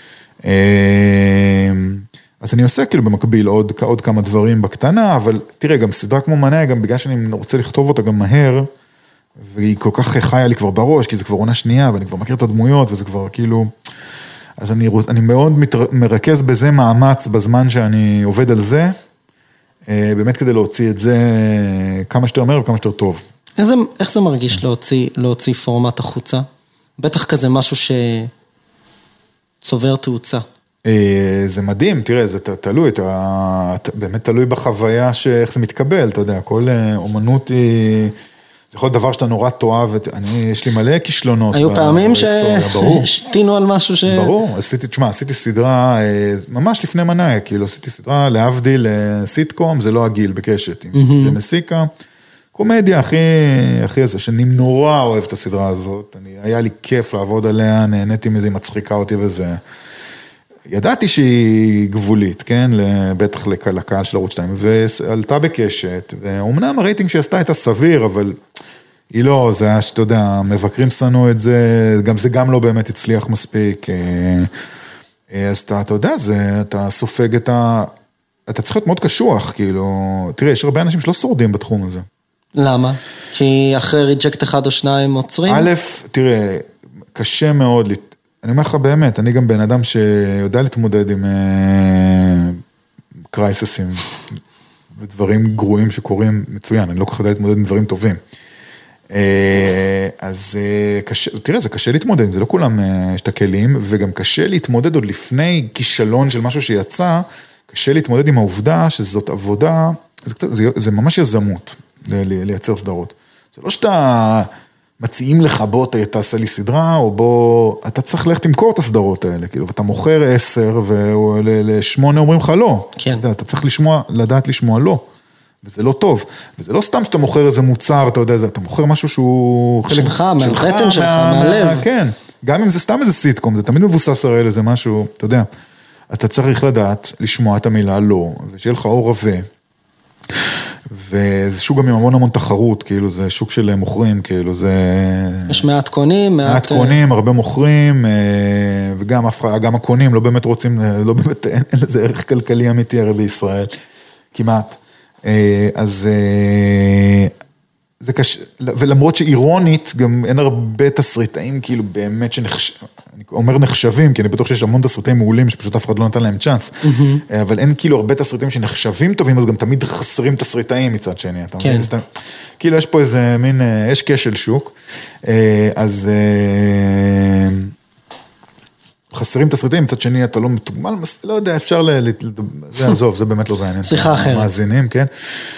אז אני עושה כאילו במקביל עוד כמה דברים בקטנה, אבל תראה, גם סדרה כמו מנהיק, גם בגלל שאני רוצה לכתוב אותה גם מהר, והיא כל כך חיה לי כבר בראש, כי זה כבר עונה שנייה, ואני כבר מכיר את הדמויות, וזה כבר כאילו... אז אני מאוד מרכז בזה מאמץ בזמן שאני עובד על זה, באמת כדי להוציא את זה כמה שיותר מהר וכמה שיותר טוב. איך זה מרגיש להוציא פורמט החוצה? בטח כזה משהו שצובר תאוצה. זה מדהים, תראה, זה תלוי, באמת תלוי בחוויה שאיך זה מתקבל, אתה יודע, כל אומנות היא, זה יכול להיות דבר שאתה נורא תאהב, יש לי מלא כישלונות. היו פעמים ששתינו על משהו ש... ברור, עשיתי סדרה, ממש לפני מנאי, כאילו עשיתי סדרה להבדיל סיטקום, זה לא הגיל בקשת, עם מסיקה, קומדיה הכי איזה, שאני נורא אוהב את הסדרה הזאת, היה לי כיף לעבוד עליה, נהניתי מזה, היא מצחיקה אותי וזה. ידעתי שהיא גבולית, כן, בטח לקהל של ערוץ 2, ועלתה בקשת, ואומנם הרייטינג שעשתה הייתה סביר, אבל היא לא, זה היה שאתה יודע, מבקרים שנו את זה, זה גם לא באמת הצליח מספיק, אז אתה יודע, אתה סופג אתה צריך להיות מאוד קשוח, כאילו, תראה, יש הרבה אנשים שלא שורדים בתחום הזה. למה? כי אחרי ריג'קט אחד או שניים עוצרים? א', תראה, קשה מאוד, אני אומר לך באמת, אני גם בן אדם שיודע להתמודד עם קרייססים, ודברים גרועים שקורים מצוין, אני לא כל כך יודע להתמודד עם דברים טובים. אז תראה, זה קשה להתמודד, זה לא כולם יש את הכלים, וגם קשה להתמודד עוד לפני כישלון של משהו שיצא, קשה להתמודד עם העובדה שזאת עבודה, זה ממש יזמות לייצר סדרות. זה לא שאתה מציעים לך, בוא תעשה לי סדרה, או בוא, אתה צריך ללכת למכור את הסדרות האלה, כאילו, ואתה מוכר 10, ול8 אומרים לך לא. כן. אתה צריך לדעת לשמוע לא. וזה לא טוב, וזה לא סתם שאתה מוכר איזה מוצר, אתה יודע, אתה מוכר משהו שהוא חלק שלך, מהבטן שלך, מהלב. כן, גם אם זה סתם איזה סיטקום, זה תמיד מבוסס הרי איזה משהו, אתה יודע, אתה צריך לדעת לשמוע את המילה לא, ושיהיה לך אור רווה, וזה שוק גם עם המון תחרות, כאילו זה שוק של מוכרים, כאילו זה... יש מעט קונים, מעט קונים, הרבה מוכרים, וגם הקונים לא באמת רוצים, לא באמת, אין לזה ערך כלכלי אמיתי הרי בישראל, כמעט. אז זה קשה, ולמרות שאירונית, גם אין הרבה תסריטאים, כאילו באמת אני אומר נחשבים, כי אני בטוח שיש המון תסריטאים מעולים, שפשוט אף אחד לא נתן להם צ'אנס, אבל אין כאילו הרבה תסריטאים שנחשבים טובים, אז גם תמיד חסרים תסריטאים מצד שני, כן. כאילו יש פה איזה מין, יש כשל שוק, אז חסרים תסריטים, מצד שני אתה לא מתוגמל, לא יודע, אפשר זה עזוב, זה באמת לא בעניין. שיחה אחרת. מאזינים, כן.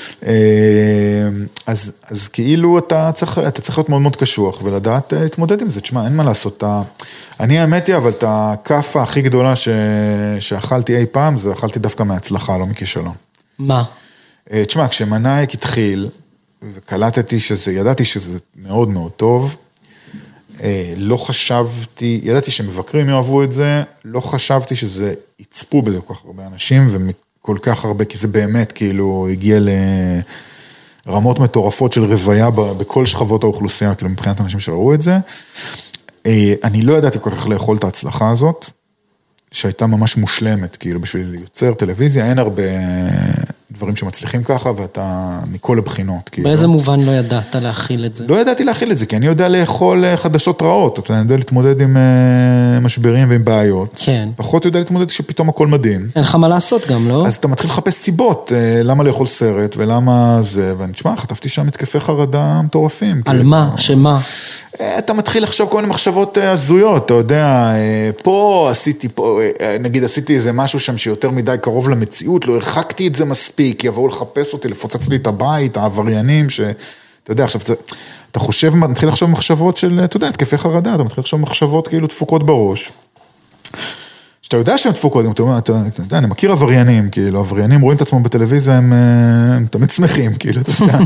אז כאילו אתה צריך להיות מאוד מאוד קשוח, ולדעת להתמודד עם זה, תשמע, אין מה לעשות, אני האמת היא, אבל את הכאפה הכי גדולה שאכלתי אי פעם, זה אכלתי דווקא מההצלחה, לא מכישלון. מה? תשמע, כשמנאייק התחיל, וקלטתי שזה, ידעתי שזה מאוד מאוד טוב, לא חשבתי, ידעתי שמבקרים יאהבו את זה, לא חשבתי שזה יצפו בזה כל כך הרבה אנשים, וכל כך הרבה, כי זה באמת כאילו הגיע לרמות מטורפות של רוויה בכל שכבות האוכלוסייה, כאילו מבחינת אנשים שראו את זה. אני לא ידעתי כל כך לאכול את ההצלחה הזאת, שהייתה ממש מושלמת, כאילו בשביל יוצר טלוויזיה, אין הרבה דברים שמצליחים ככה, ואתה מכל הבחינות. כאילו. באיזה מובן לא ידעת להכיל את זה? לא ידעתי להכיל את זה, כי אני יודע לאכול חדשות רעות, אני יודע להתמודד עם משברים ועם בעיות. כן. פחות יודע להתמודד שפתאום הכל מדהים. אין לך מה לעשות גם, לא? אז אתה מתחיל לחפש סיבות, למה לאכול סרט, ולמה זה, ואני תשמע, חטפתי שם מתקפי חרדה מטורפים. על מה? שמה? אתה מתחיל לחשוב כל מיני מחשבות הזויות, אתה יודע, פה נגיד עשיתי איזה משהו שם שיותר מדי קרוב למציאות, לא הרחקתי את זה מספיק, יבואו לחפש אותי, לפוצץ לי את הבית, העבריינים, אתה יודע, עכשיו, אתה חושב, מתחיל לחשוב מחשבות של, אתה יודע, התקפי חרדה, אתה מתחיל לחשוב מחשבות כאילו דפוקות בראש, שאתה יודע שהן דפוקות, אתה יודע, אני מכיר עבריינים, כאילו, עבריינים רואים את עצמם בטלוויזיה, הם תמיד שמחים, כאילו, אתה יודע,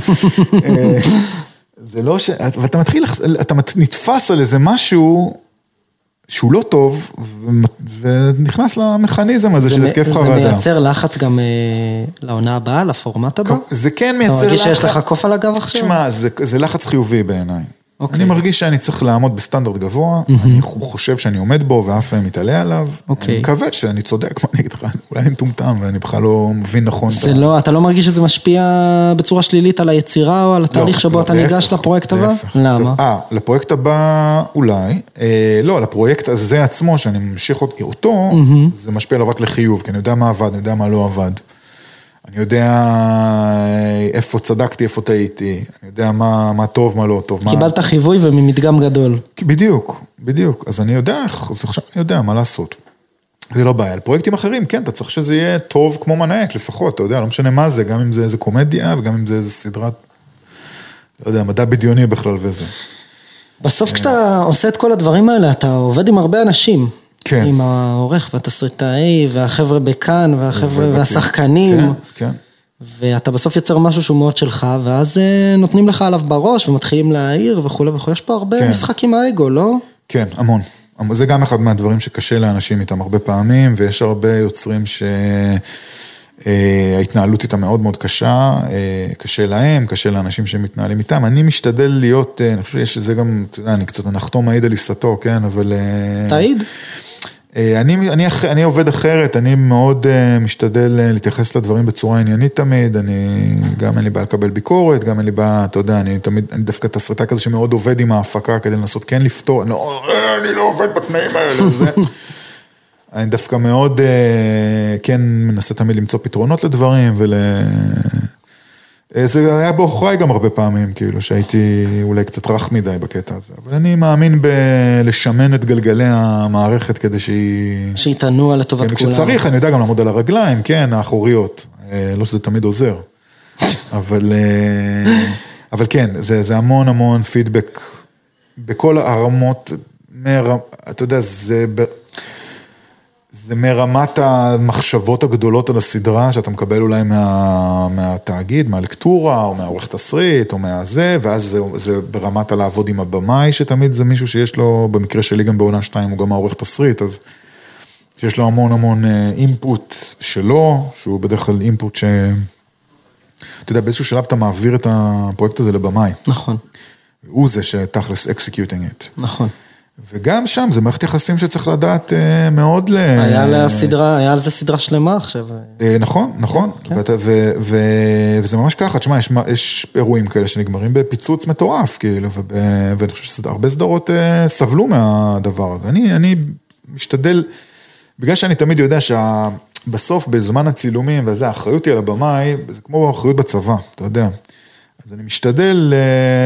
זה לא ואתה מתחיל, אתה נתפס על איזה משהו שהוא לא טוב, ונכנס למכניזם הזה של התקף חרדה. זה מייצר לחץ גם לעונה הבאה, לפורמט הבא? זה כן מייצר לחץ. אתה מרגיש שיש לך קוף על הגב עכשיו? תשמע, זה לחץ חיובי בעיניי. אני מרגיש שאני צריך לעמוד בסטנדרט גבוה, אני חושב שאני עומד בו ואף מתעלה עליו, אני מקווה שאני צודק, מה אני אגיד לך, אולי אני מטומטם ואני בכלל לא מבין נכון. אתה לא מרגיש שזה משפיע בצורה שלילית על היצירה או על התהליך שבו אתה ניגש לפרויקט הבא? למה? לפרויקט הבא אולי, לא, לפרויקט הזה עצמו שאני ממשיך אותו, זה משפיע לו רק לחיוב, כי אני יודע מה עבד, אני יודע מה לא עבד. אני יודע איפה צדקתי, איפה טעיתי, אני יודע מה טוב, מה לא טוב. קיבלת חיווי וממדגם גדול. בדיוק. אז אני יודע, אז עכשיו אני יודע מה לעשות. זה לא בעיה. על פרויקטים אחרים, כן, אתה צריך שזה יהיה טוב כמו מנהק, לפחות, אתה יודע, לא משנה מה זה, גם אם זה איזה קומדיה, וגם אם זה איזה סדרת לא יודע, מדע בדיוני בכלל וזה. בסוף כשאתה עושה את כל הדברים האלה, אתה עובד עם הרבה אנשים. כן. עם העורך והתסריטאי, והחבר'ה בכאן, והחבר'ה והשחקנים. כן, כן. ואתה בסוף יוצר משהו שהוא מאוד שלך, ואז נותנים לך עליו בראש, ומתחילים להעיר וכו' וכו'. יש פה הרבה משחק עם האגו, לא? כן, המון. זה גם אחד מהדברים שקשה לאנשים איתם הרבה פעמים, ויש הרבה יוצרים שההתנהלות איתם מאוד מאוד קשה, קשה להם, קשה לאנשים שמתנהלים איתם. אני משתדל להיות, אני חושב שזה גם, אתה יודע, אני קצת נחתום מעיד על עיסתו, כן, אבל... תעיד? אני עובד אחרת, אני מאוד משתדל להתייחס לדברים בצורה עניינית תמיד, גם אין לי בעיה לקבל ביקורת, גם אין לי בעיה, אתה יודע, אני דווקא תסריטאי כזה שמאוד עובד עם ההפקה כדי לנסות כן לפתור, אני לא עובד בתנאים האלה, אני דווקא מאוד כן מנסה תמיד למצוא פתרונות לדברים, זה היה בעוכריי גם הרבה פעמים, כאילו, שהייתי אולי קצת רך מדי בקטע הזה, אבל אני מאמין בלשמן את גלגלי המערכת כדי שהיא תנוע לטובת כולם. כשצריך, אני יודע גם לעמוד על הרגליים, כן, האחוריות, לא שזה תמיד עוזר, אבל כן, זה המון המון פידבק, בכל הרמות, אתה יודע, זה מרמת המחשבות הגדולות על הסדרה, שאתה מקבל אולי מהתאגיד, מהלקטורה, או מהעורך תסריט, או מהזה, ואז זה ברמת לעבוד עם הבמאי, שתמיד זה מישהו שיש לו, במקרה שלי גם בעונה 2, הוא גם העורך תסריט, אז שיש לו המון המון אינפוט שלו, שהוא בדרך כלל אינפוט אתה יודע, באיזשהו שלב אתה מעביר את הפרויקט הזה לבמאי. נכון. הוא זה שתכלס executing it. נכון. וגם שם, זה מערכת יחסים שצריך לדעת מאוד היה על זה סדרה שלמה עכשיו. נכון, נכון. וזה ממש ככה, תשמע, יש אירועים כאלה שנגמרים בפיצוץ מטורף, כאילו, ואני חושב שהרבה סדרות סבלו מהדבר הזה. אני משתדל, בגלל שאני תמיד יודע שבסוף, בזמן הצילומים, וזה, האחריות היא על הבמאי, זה כמו האחריות בצבא, אתה יודע. אז אני משתדל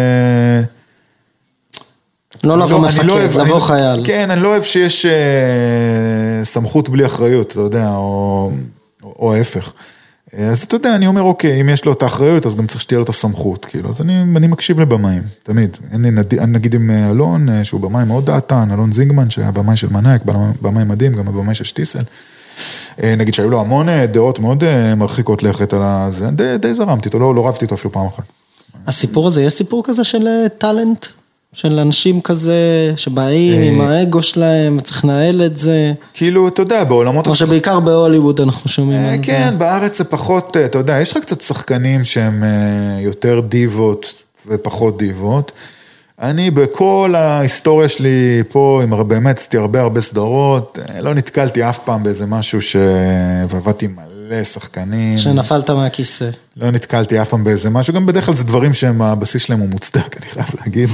לא לבוא מפקד, לבוא חייל. כן, אני לא אוהב שיש סמכות בלי אחריות, אתה יודע, או ההפך. אז אתה יודע, אני אומר, אוקיי, אם יש לו את האחריות, אז גם צריך שתהיה לו את הסמכות, כאילו, אז אני מקשיב לבמאים, תמיד. אני נגיד עם אלון, שהוא במאי מאוד דעתן, אלון זינגמן, שהיה במאי של מנהק, במאי מדהים, גם הבמאי של שטיסל. נגיד שהיו לו המון דעות מאוד מרחיקות לכת על זה, די זרמתי אותו, לא רבתי אותו אפילו פעם אחת. הסיפור הזה, יש סיפור כזה של טלנט? של אנשים כזה שבאים עם האגו שלהם, וצריך לנהל את זה. כאילו, אתה יודע, בעולמות... או שבעיקר בהוליווד אנחנו שומעים על זה. כן, בארץ זה פחות, אתה יודע, יש לך קצת שחקנים שהם יותר דיבות ופחות דיבות. אני בכל ההיסטוריה שלי פה, עם באמת עשיתי הרבה סדרות, לא נתקלתי אף פעם באיזה משהו ועבדתי מלא שחקנים. שנפלת מהכיסא. לא נתקלתי אף פעם באיזה משהו, גם בדרך כלל זה דברים שהם, הבסיס שלהם הוא מוצדק, אני חייב להגיד.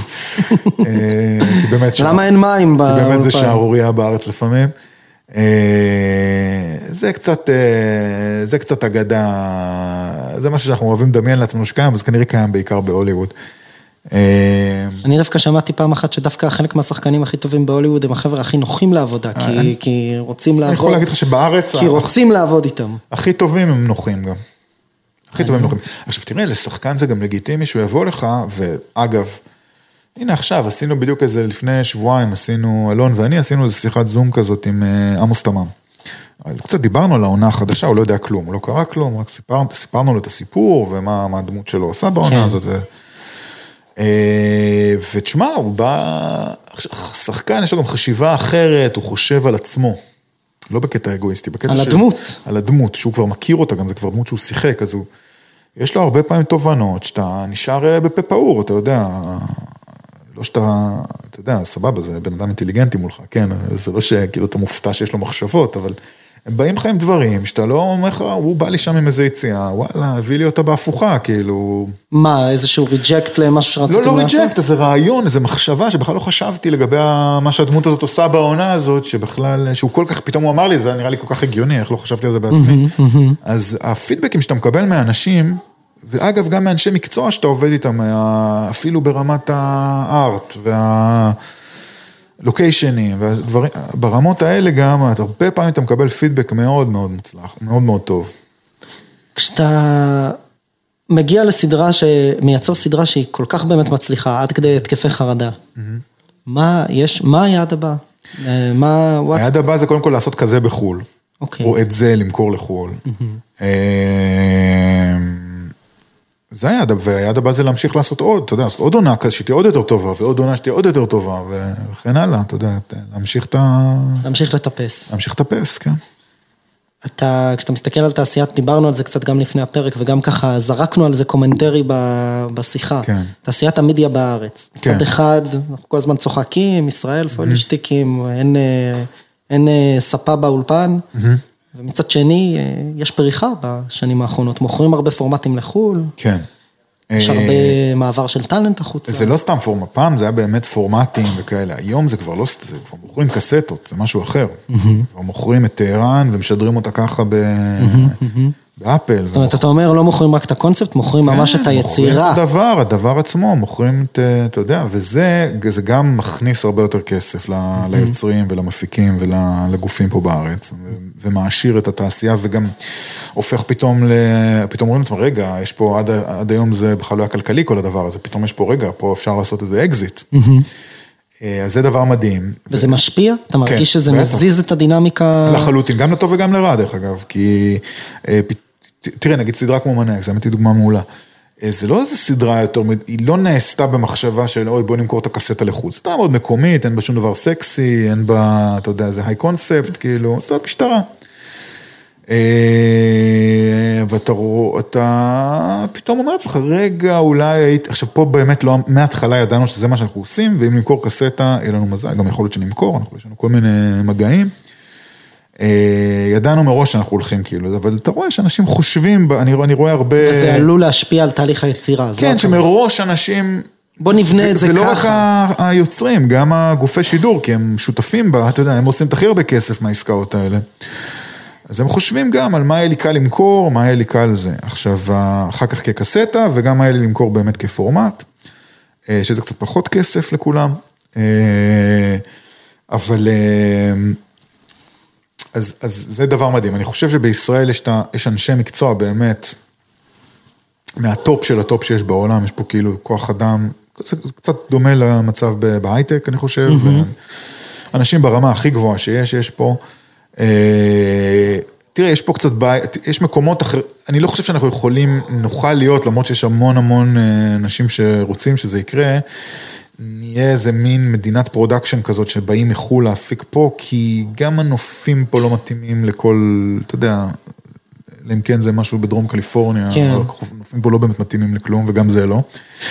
למה אין מים באולפן? כי באמת זה שערוריה בארץ לפעמים. זה קצת אגדה, זה משהו שאנחנו אוהבים לדמיין לעצמנו שקיים, אבל זה כנראה קיים בעיקר בהוליווד. אני דווקא שמעתי פעם אחת שדווקא חלק מהשחקנים הכי טובים בהוליווד הם החבר'ה הכי נוחים לעבודה, כי רוצים לעבוד. אני יכול להגיד לך שבארץ... כי רוצים לעבוד איתם. הכי טובים הם נוחים גם. הכי טובים הם נוחים. עכשיו תראה, לשחקן זה גם לגיטימי שהוא יבוא לך, ואגב, הנה עכשיו, עשינו בדיוק איזה לפני שבועיים, אלון ואני עשינו איזו שיחת זום כזאת עם עמוס תמם. קצת דיברנו על העונה החדשה, הוא לא יודע כלום, הוא לא קרא כלום, רק סיפרנו לו את הסיפור, ומה הדמות שלו עושה בעונה הזאת. ותשמע, הוא בא, שחקן יש לו גם חשיבה אחרת, הוא חושב על עצמו, לא בקטע אגואיסטי, בקטע על הדמות. על הדמות, שהוא כבר מכיר אותה, גם זה כבר דמות שהוא שיחק, אז יש לו הרבה פעמים תובנות, שאתה נשאר בפה פעור, אתה יודע, לא שאתה, אתה יודע, סבבה, זה בן אדם אינטליגנטי מולך, כן, זה לא שכאילו אתה מופתע שיש לו מחשבות, אבל הם באים לך עם דברים, שאתה לא אומר לך, הוא בא לי שם עם איזה יציאה, וואלה, הביא לי אותה בהפוכה, כאילו... מה, איזשהו ריג'קט למשהו שרציתם לעשות? לא ריג'קט, איזה רעיון, איזה מחשבה, שבכלל לא חשבתי לגבי מה שהדמות הזאת עושה בעונה הזאת, שבכלל, שהוא כל כך, פתאום הוא אמר לי, זה נראה לי כל כך הגיוני, איך לא חשבתי על זה בעצמי. אז הפידבקים שאתה מקבל מאנשים, ואגב, גם מאנשי מקצוע שאתה עובד איתם, אפילו ברמת הארט לוקיישנים, והדברים, ברמות האלה גם, הרבה פעמים אתה מקבל פידבק מאוד מאוד מוצלח, מאוד מאוד טוב. כשאתה מגיע לסדרה שמייצר סדרה שהיא כל כך באמת מצליחה, עד כדי התקפי חרדה. מה היעד הבא? היעד הבא זה קודם כל לעשות כזה בחול. או את זה למכור לחול. זה היעד, והיעד הבא זה להמשיך לעשות עוד, אתה יודע, לעשות עוד עונה כזה שתהיה עוד יותר טובה, ועוד עונה שתהיה עוד יותר טובה, וכן הלאה, אתה יודע, להמשיך לטפס. להמשיך לטפס, כן. כשאתה מסתכל על תעשיית, דיברנו על זה קצת גם לפני הפרק, וגם ככה זרקנו על זה קומנטרי בשיחה. כן. תעשיית המדיה בארץ. מצד אחד, אנחנו כל הזמן צוחקים, ישראל, פולישטיקים, אין ספה באולפן, ומצד שני, יש פריחה בשנים האחרונות, מוכרים הרבה פורמטים לחול. כן. יש הרבה מעבר של טלנט החוצה. זה לא סתם פורמט, פעם זה היה באמת פורמטים וכאלה, היום זה כבר לא, זה כבר מוכרים קסטות, זה משהו אחר. כבר מוכרים את טהרן ומשדרים אותה ככה באפל. זאת אומרת, אתה אומר, לא מוכרים רק את הקונספט, מוכרים ממש את היצירה. מוכרים את הדבר עצמו, מוכרים את, אתה יודע, וזה גם מכניס הרבה יותר כסף ליוצרים ולמפיקים ולגופים פה בארץ, ומעשיר את התעשייה, וגם הופך פתאום אומרים לעצמם, רגע, יש פה, עד היום זה בכלל לא היה כלכלי כל הדבר הזה, פתאום יש פה רגע, פה אפשר לעשות איזה אקזיט. אז זה דבר מדהים. וזה משפיע? אתה מרגיש שזה מזיז את הדינמיקה? לחלוטין, גם לטוב וגם לרע, דרך אגב, כי, תראה, נגיד סדרה כמו מנהק, זה אמיתי דוגמה מעולה. זה לא איזה סדרה יותר, היא לא נעשתה במחשבה של, אוי, בוא נמכור את הקסטה לחוץ. זה סדרה מאוד מקומית, אין בה שום דבר סקסי, אין בה, אתה יודע, זה היי קונספט, כאילו, זאת משטרה. ואתה פתאום אומר לך, רגע, אולי היית, עכשיו פה באמת לא, מההתחלה ידענו שזה מה שאנחנו עושים, ואם נמכור קסטה, יהיה לנו מזל, גם יכול להיות שנמכור, יש לנו כל מיני מגעים. ידענו מראש שאנחנו הולכים כאילו, אבל אתה רואה שאנשים חושבים, אני רואה הרבה... וזה עלול להשפיע על תהליך היצירה. כן, שמראש אנשים... בוא נבנה את זה ככה. ולא רק היוצרים, גם הגופי שידור, כי הם שותפים בה, אתה יודע, הם עושים את הכי הרבה כסף מהעסקאות האלה. אז הם חושבים גם על מה יהיה לי קל למכור, מה יהיה לי קל זה. עכשיו, אחר כך כקסטה, וגם מה יהיה לי למכור באמת כפורמט, שזה קצת פחות כסף לכולם. אבל... אז זה דבר מדהים. אני חושב שבישראל יש אנשי מקצוע באמת, מהטופ של הטופ שיש בעולם, יש פה כאילו כוח אדם, זה קצת דומה למצב בהייטק, אני חושב, אנשים ברמה הכי גבוהה שיש פה. תראה, יש פה קצת יש מקומות אחר, אני לא חושב שאנחנו נוכל להיות, למרות שיש המון אנשים שרוצים שזה יקרה, נהיה איזה מין מדינת פרודקשן כזאת שבאים מחול להפיק פה, כי גם הנופים פה לא מתאימים לכל, אתה יודע, אם כן זה משהו בדרום קליפורניה, הנופים פה לא באמת מתאימים לכלום, וגם זה לא.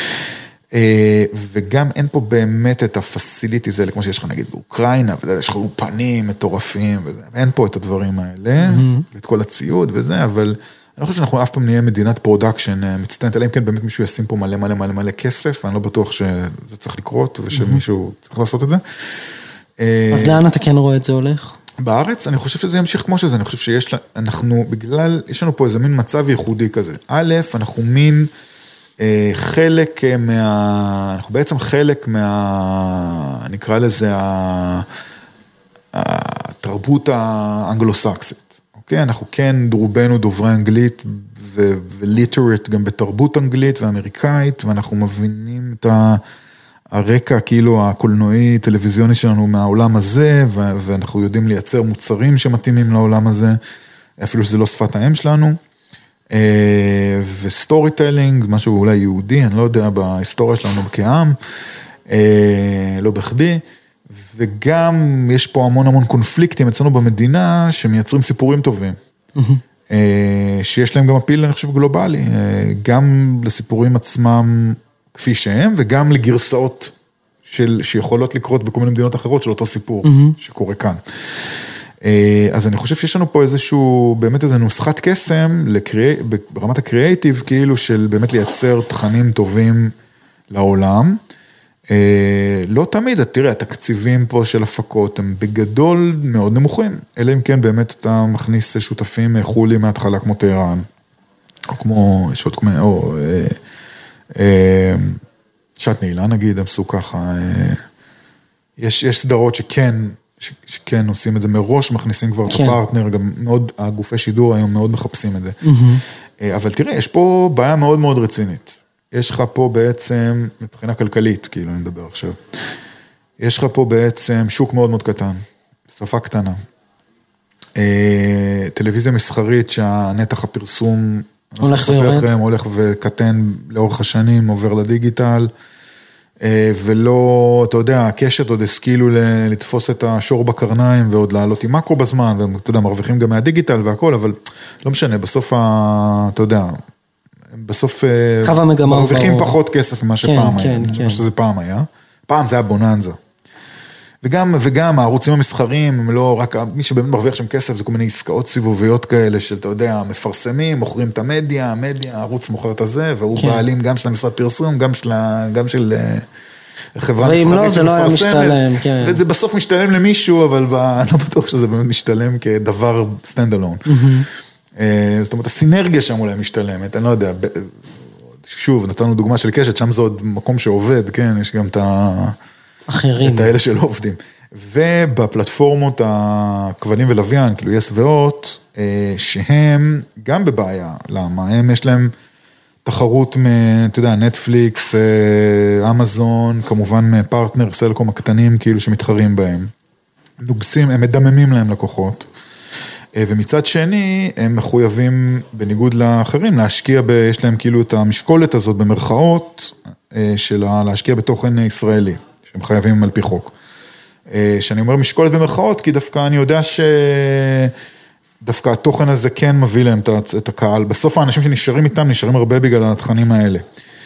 וגם אין פה באמת את הפסיליטי זה, כמו שיש לך נגיד באוקראינה, ויש לך אופנים מטורפים, ואין פה את הדברים האלה, את כל הציוד וזה, אבל... אני חושב שאנחנו אף פעם נהיה מדינת פרודקשן מצטיינת, אלא אם כן באמת מישהו ישים פה מלא כסף, ואני לא בטוח שזה צריך לקרות, ושמישהו צריך לעשות את זה. אז לאן אתה כן רואה את זה הולך? בארץ, אני חושב שזה ימשיך כמו שזה, אני חושב שיש אנחנו, בגלל, יש לנו פה איזה מין מצב ייחודי כזה. א', אנחנו מין חלק אנחנו בעצם חלק נקרא לזה, התרבות האנגלוסקסית. אוקיי, אנחנו כן רובנו דוברי אנגלית וליטרט גם בתרבות אנגלית ואמריקאית, ואנחנו מבינים את הרקע כאילו הקולנועי, טלוויזיוני שלנו מהעולם הזה, ואנחנו יודעים לייצר מוצרים שמתאימים לעולם הזה, אפילו שזה לא שפת האם שלנו, וסטורי טיילינג, משהו אולי יהודי, אני לא יודע, בהיסטוריה שלנו כעם, לא בכדי, וגם יש פה המון קונפליקטים אצלנו במדינה, שמייצרים סיפורים טובים, שיש להם גם אפיל, אני חושב, גלובלי, גם לסיפורים עצמם כפי שהם, וגם לגרסאות שיכולות לקרות בכל מיני מדינות אחרות של אותו סיפור שקורה כאן. אז אני חושב שיש לנו פה איזשהו, באמת איזו נוסחת קסם, ברמת הקריאייטיב, כאילו של באמת לייצר תכנים טובים לעולם, לא תמיד, תראה, התקציבים פה של הפקות הם בגדול מאוד נמוכים, אלא אם כן באמת אתה מכניס שותפים חולי מההתחלה כמו טהרן, או כמו, יש עוד או שעת נעילה נגיד, הם עשו ככה, יש סדרות שכן עושים את זה מראש, מכניסים כבר את הפרטנר, גם מאוד, הגופי שידור היום מאוד מחפשים את זה. אבל תראה, יש פה בעיה מאוד מאוד רצינית. יש לך פה בעצם, מבחינה כלכלית, כאילו אני מדבר עכשיו, יש לך פה בעצם שוק מאוד מאוד קטן, שפה קטנה. טלוויזיה מסחרית שהנתח הפרסום הולך וקטן לאורך השנים, עובר לדיגיטל, ולא, אתה יודע, הקשת עוד השכילו לתפוס את השור בקרניים ועוד לעלות עם מקרו בזמן, ואתה יודע, מרוויחים גם מהדיגיטל והכל, אבל לא משנה, בסוף, אתה יודע, בסוף מרוויחים פחות כסף ממה שפעם היה, מה שזה פעם היה. פעם זה היה בוננזה. וגם הערוצים המסחריים, הם לא רק, מי שבאמת מרוויח שם כסף, זה כל מיני עסקאות סיבוביות כאלה, של, אתה יודע, מפרסמים, מוכרים את המדיה, הערוץ מוכר את הזה, והוא בעלים גם של המשרד פרסום, גם של חברה מסחרית. ואם לא, זה לא היה משתלם, כן. וזה בסוף משתלם למישהו, אבל אני לא בטוח שזה באמת משתלם כדבר stand alone. זאת אומרת, הסינרגיה שם אולי משתלמת, אני לא יודע, שוב, נתנו דוגמה של קשת, שם זה עוד מקום שעובד, כן, יש גם את אחרים. את האלה שלא עובדים. ובפלטפורמות הכבלים ולוויין, כאילו יס והוט, שהם גם בבעיה. למה? הם יש להם תחרות אתה יודע, נטפליקס, אמזון, כמובן מפרטנר, סלקום הקטנים, כאילו שמתחרים בהם. נוגסים, הם מדממים להם לקוחות. ומצד שני, הם מחויבים, בניגוד לאחרים, להשקיע יש להם כאילו את המשקולת הזאת במרכאות, של להשקיע בתוכן ישראלי. שהם חייבים על פי חוק. שאני אומר משקולת במרכאות, כי דווקא אני יודע שדווקא התוכן הזה כן מביא להם את הקהל. בסוף האנשים שנשארים איתם, נשארים הרבה בגלל התכנים האלה.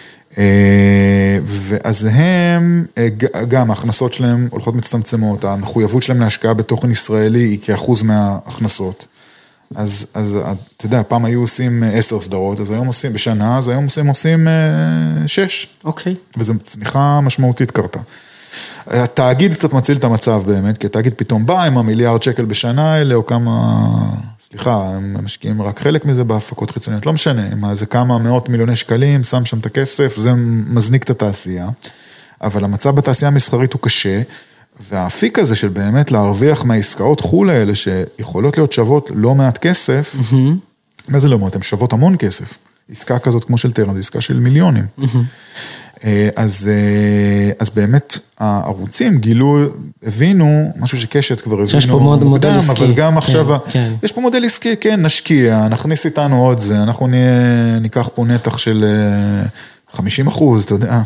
ואז הם, גם ההכנסות שלהם הולכות מצטמצמות, המחויבות שלהם להשקעה בתוכן ישראלי היא כאחוז מההכנסות. אז אתה יודע, פעם היו עושים 10 סדרות, אז היום עושים בשנה, אז היום עושים 6. אוקיי. וזו צניחה משמעותית קרתה. התאגיד קצת מציל את המצב באמת, כי התאגיד פתאום בא עם $1 מיליארד בשנה האלה, או כמה, סליחה, הם משקיעים רק חלק מזה בהפקות חיצוניות, לא משנה, זה כמה מאות מיליוני שקלים, שם שם את הכסף, זה מזניק את התעשייה, אבל המצב בתעשייה המסחרית הוא קשה, והאפיק הזה של באמת להרוויח מהעסקאות חול האלה, שיכולות להיות שוות לא מעט כסף, מה זה לא מעט? הן שוות המון כסף. עסקה כזאת כמו של טרן, זו עסקה של מיליונים. אז באמת הערוצים הבינו, משהו שקשת כבר הבינו, שיש פה מודל עסקי. אבל גם עכשיו, יש פה מודל עסקי, כן, נשקיע, נכניס איתנו עוד זה, אנחנו ניקח פה נתח של 50%, אתה יודע,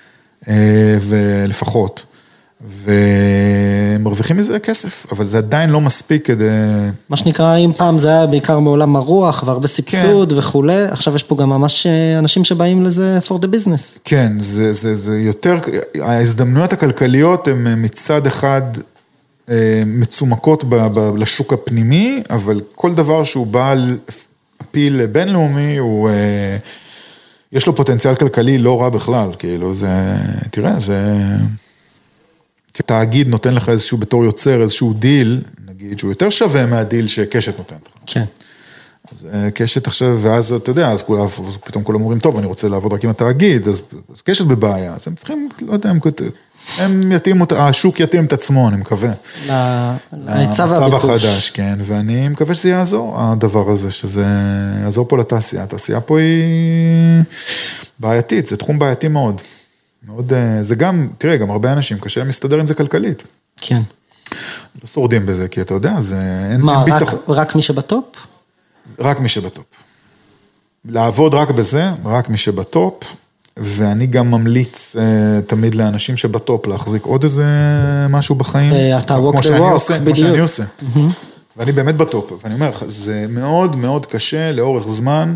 ולפחות. ומרוויחים מזה כסף, אבל זה עדיין לא מספיק כדי... מה שנקרא, אם פעם זה היה בעיקר בעולם הרוח, והרבה סבסוד וכו', עכשיו יש פה גם ממש אנשים שבאים לזה for the business. כן, זה יותר, ההזדמנויות הכלכליות הן מצד אחד מצומקות לשוק הפנימי, אבל כל דבר שהוא בעל אפיל בינלאומי, יש לו פוטנציאל כלכלי לא רע בכלל, כאילו זה, תראה, זה... כתאגיד נותן לך איזשהו בתור יוצר, איזשהו דיל, נגיד, שהוא יותר שווה מהדיל שקשת נותן לך. כן. אז קשת עכשיו, ואז אתה יודע, אז פתאום כולם אומרים, טוב, אני רוצה לעבוד רק עם התאגיד, אז קשת בבעיה, אז הם צריכים, לא יודע, הם יתאימו, השוק יתאים את עצמו, אני מקווה. למצב החדש, כן, ואני מקווה שזה יעזור, הדבר הזה, שזה יעזור פה לתעשייה. התעשייה פה היא בעייתית, זה תחום בעייתי מאוד. מאוד, זה גם, תראה, גם הרבה אנשים קשה מסתדר עם זה כלכלית. כן. לא שורדים בזה, כי אתה יודע, זה... מה, רק מי שבטופ? רק מי שבטופ. לעבוד רק בזה, רק מי שבטופ, ואני גם ממליץ תמיד לאנשים שבטופ להחזיק עוד איזה משהו בחיים. ואתה walk the walk, כמו שאני עושה. ואני באמת בטופ, ואני אומר לך, זה מאוד מאוד קשה לאורך זמן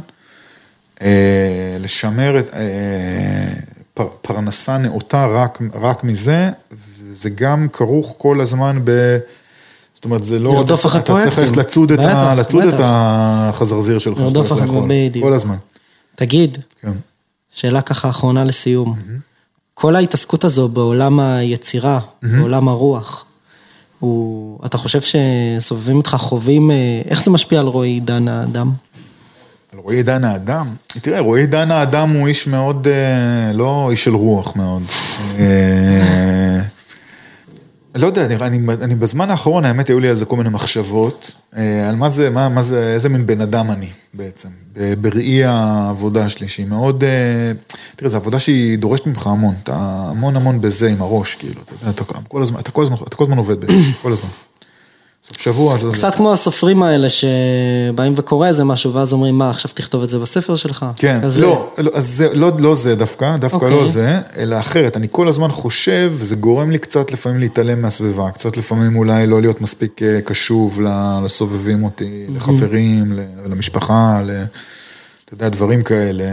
לשמר את... פרנסה נאותה רק מזה, וזה גם כרוך כל הזמן זאת אומרת, זה לא... לרדוף אחרי פרויקטים. אתה צריך לצוד את החזרזיר שלך. לרדוף אחרי בדיוק. כל הזמן. תגיד, שאלה ככה אחרונה לסיום. כל ההתעסקות הזו בעולם היצירה, בעולם הרוח, אתה חושב שסובבים אותך חווים, איך זה משפיע על רועי עידן האדם? רועי עידן האדם, תראה, רועי עידן האדם הוא איש מאוד, לא איש של רוח מאוד. לא יודע, אני בזמן האחרון, האמת, היו לי על זה כל מיני מחשבות, על מה זה, איזה מין בן אדם אני בעצם, בראי העבודה שלי, שהיא מאוד, תראה, זו עבודה שהיא דורשת ממך המון, אתה המון בזה עם הראש, כאילו, אתה כל הזמן עובד בזה, כל הזמן. שבוע. קצת כמו הסופרים האלה שבאים וקורא איזה משהו, ואז אומרים, מה, עכשיו תכתוב את זה בספר שלך? כן, לא זה דווקא לא זה, אלא אחרת, אני כל הזמן חושב, וזה גורם לי קצת לפעמים להתעלם מהסביבה, קצת לפעמים אולי לא להיות מספיק קשוב לסובבים אותי, לחברים, למשפחה, אתה יודע, דברים כאלה.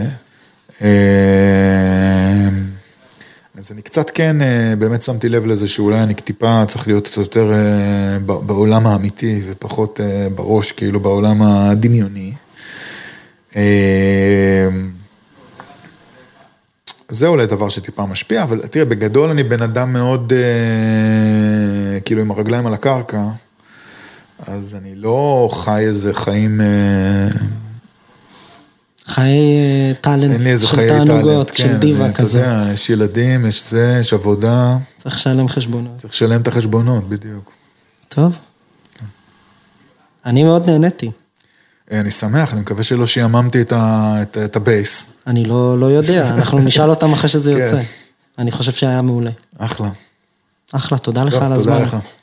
אז אני קצת כן, באמת שמתי לב לזה שאולי אני טיפה צריך להיות קצת יותר בעולם האמיתי ופחות בראש, כאילו בעולם הדמיוני. זה אולי דבר שטיפה משפיע, אבל תראה, בגדול אני בן אדם מאוד, כאילו עם הרגליים על הקרקע, אז אני לא חי איזה חיים... חיי טלנט, של תענוגות, של דיבה כזה. אתה יודע, יש ילדים, יש זה, יש עבודה. צריך לשלם חשבונות. צריך לשלם את החשבונות, בדיוק. טוב. אני מאוד נהניתי. אני שמח, אני מקווה שלא שיממתי את הבייס. אני לא יודע, אנחנו נשאל אותם אחרי שזה יוצא. אני חושב שהיה מעולה. אחלה. אחלה, תודה לך על הזמן. תודה לך.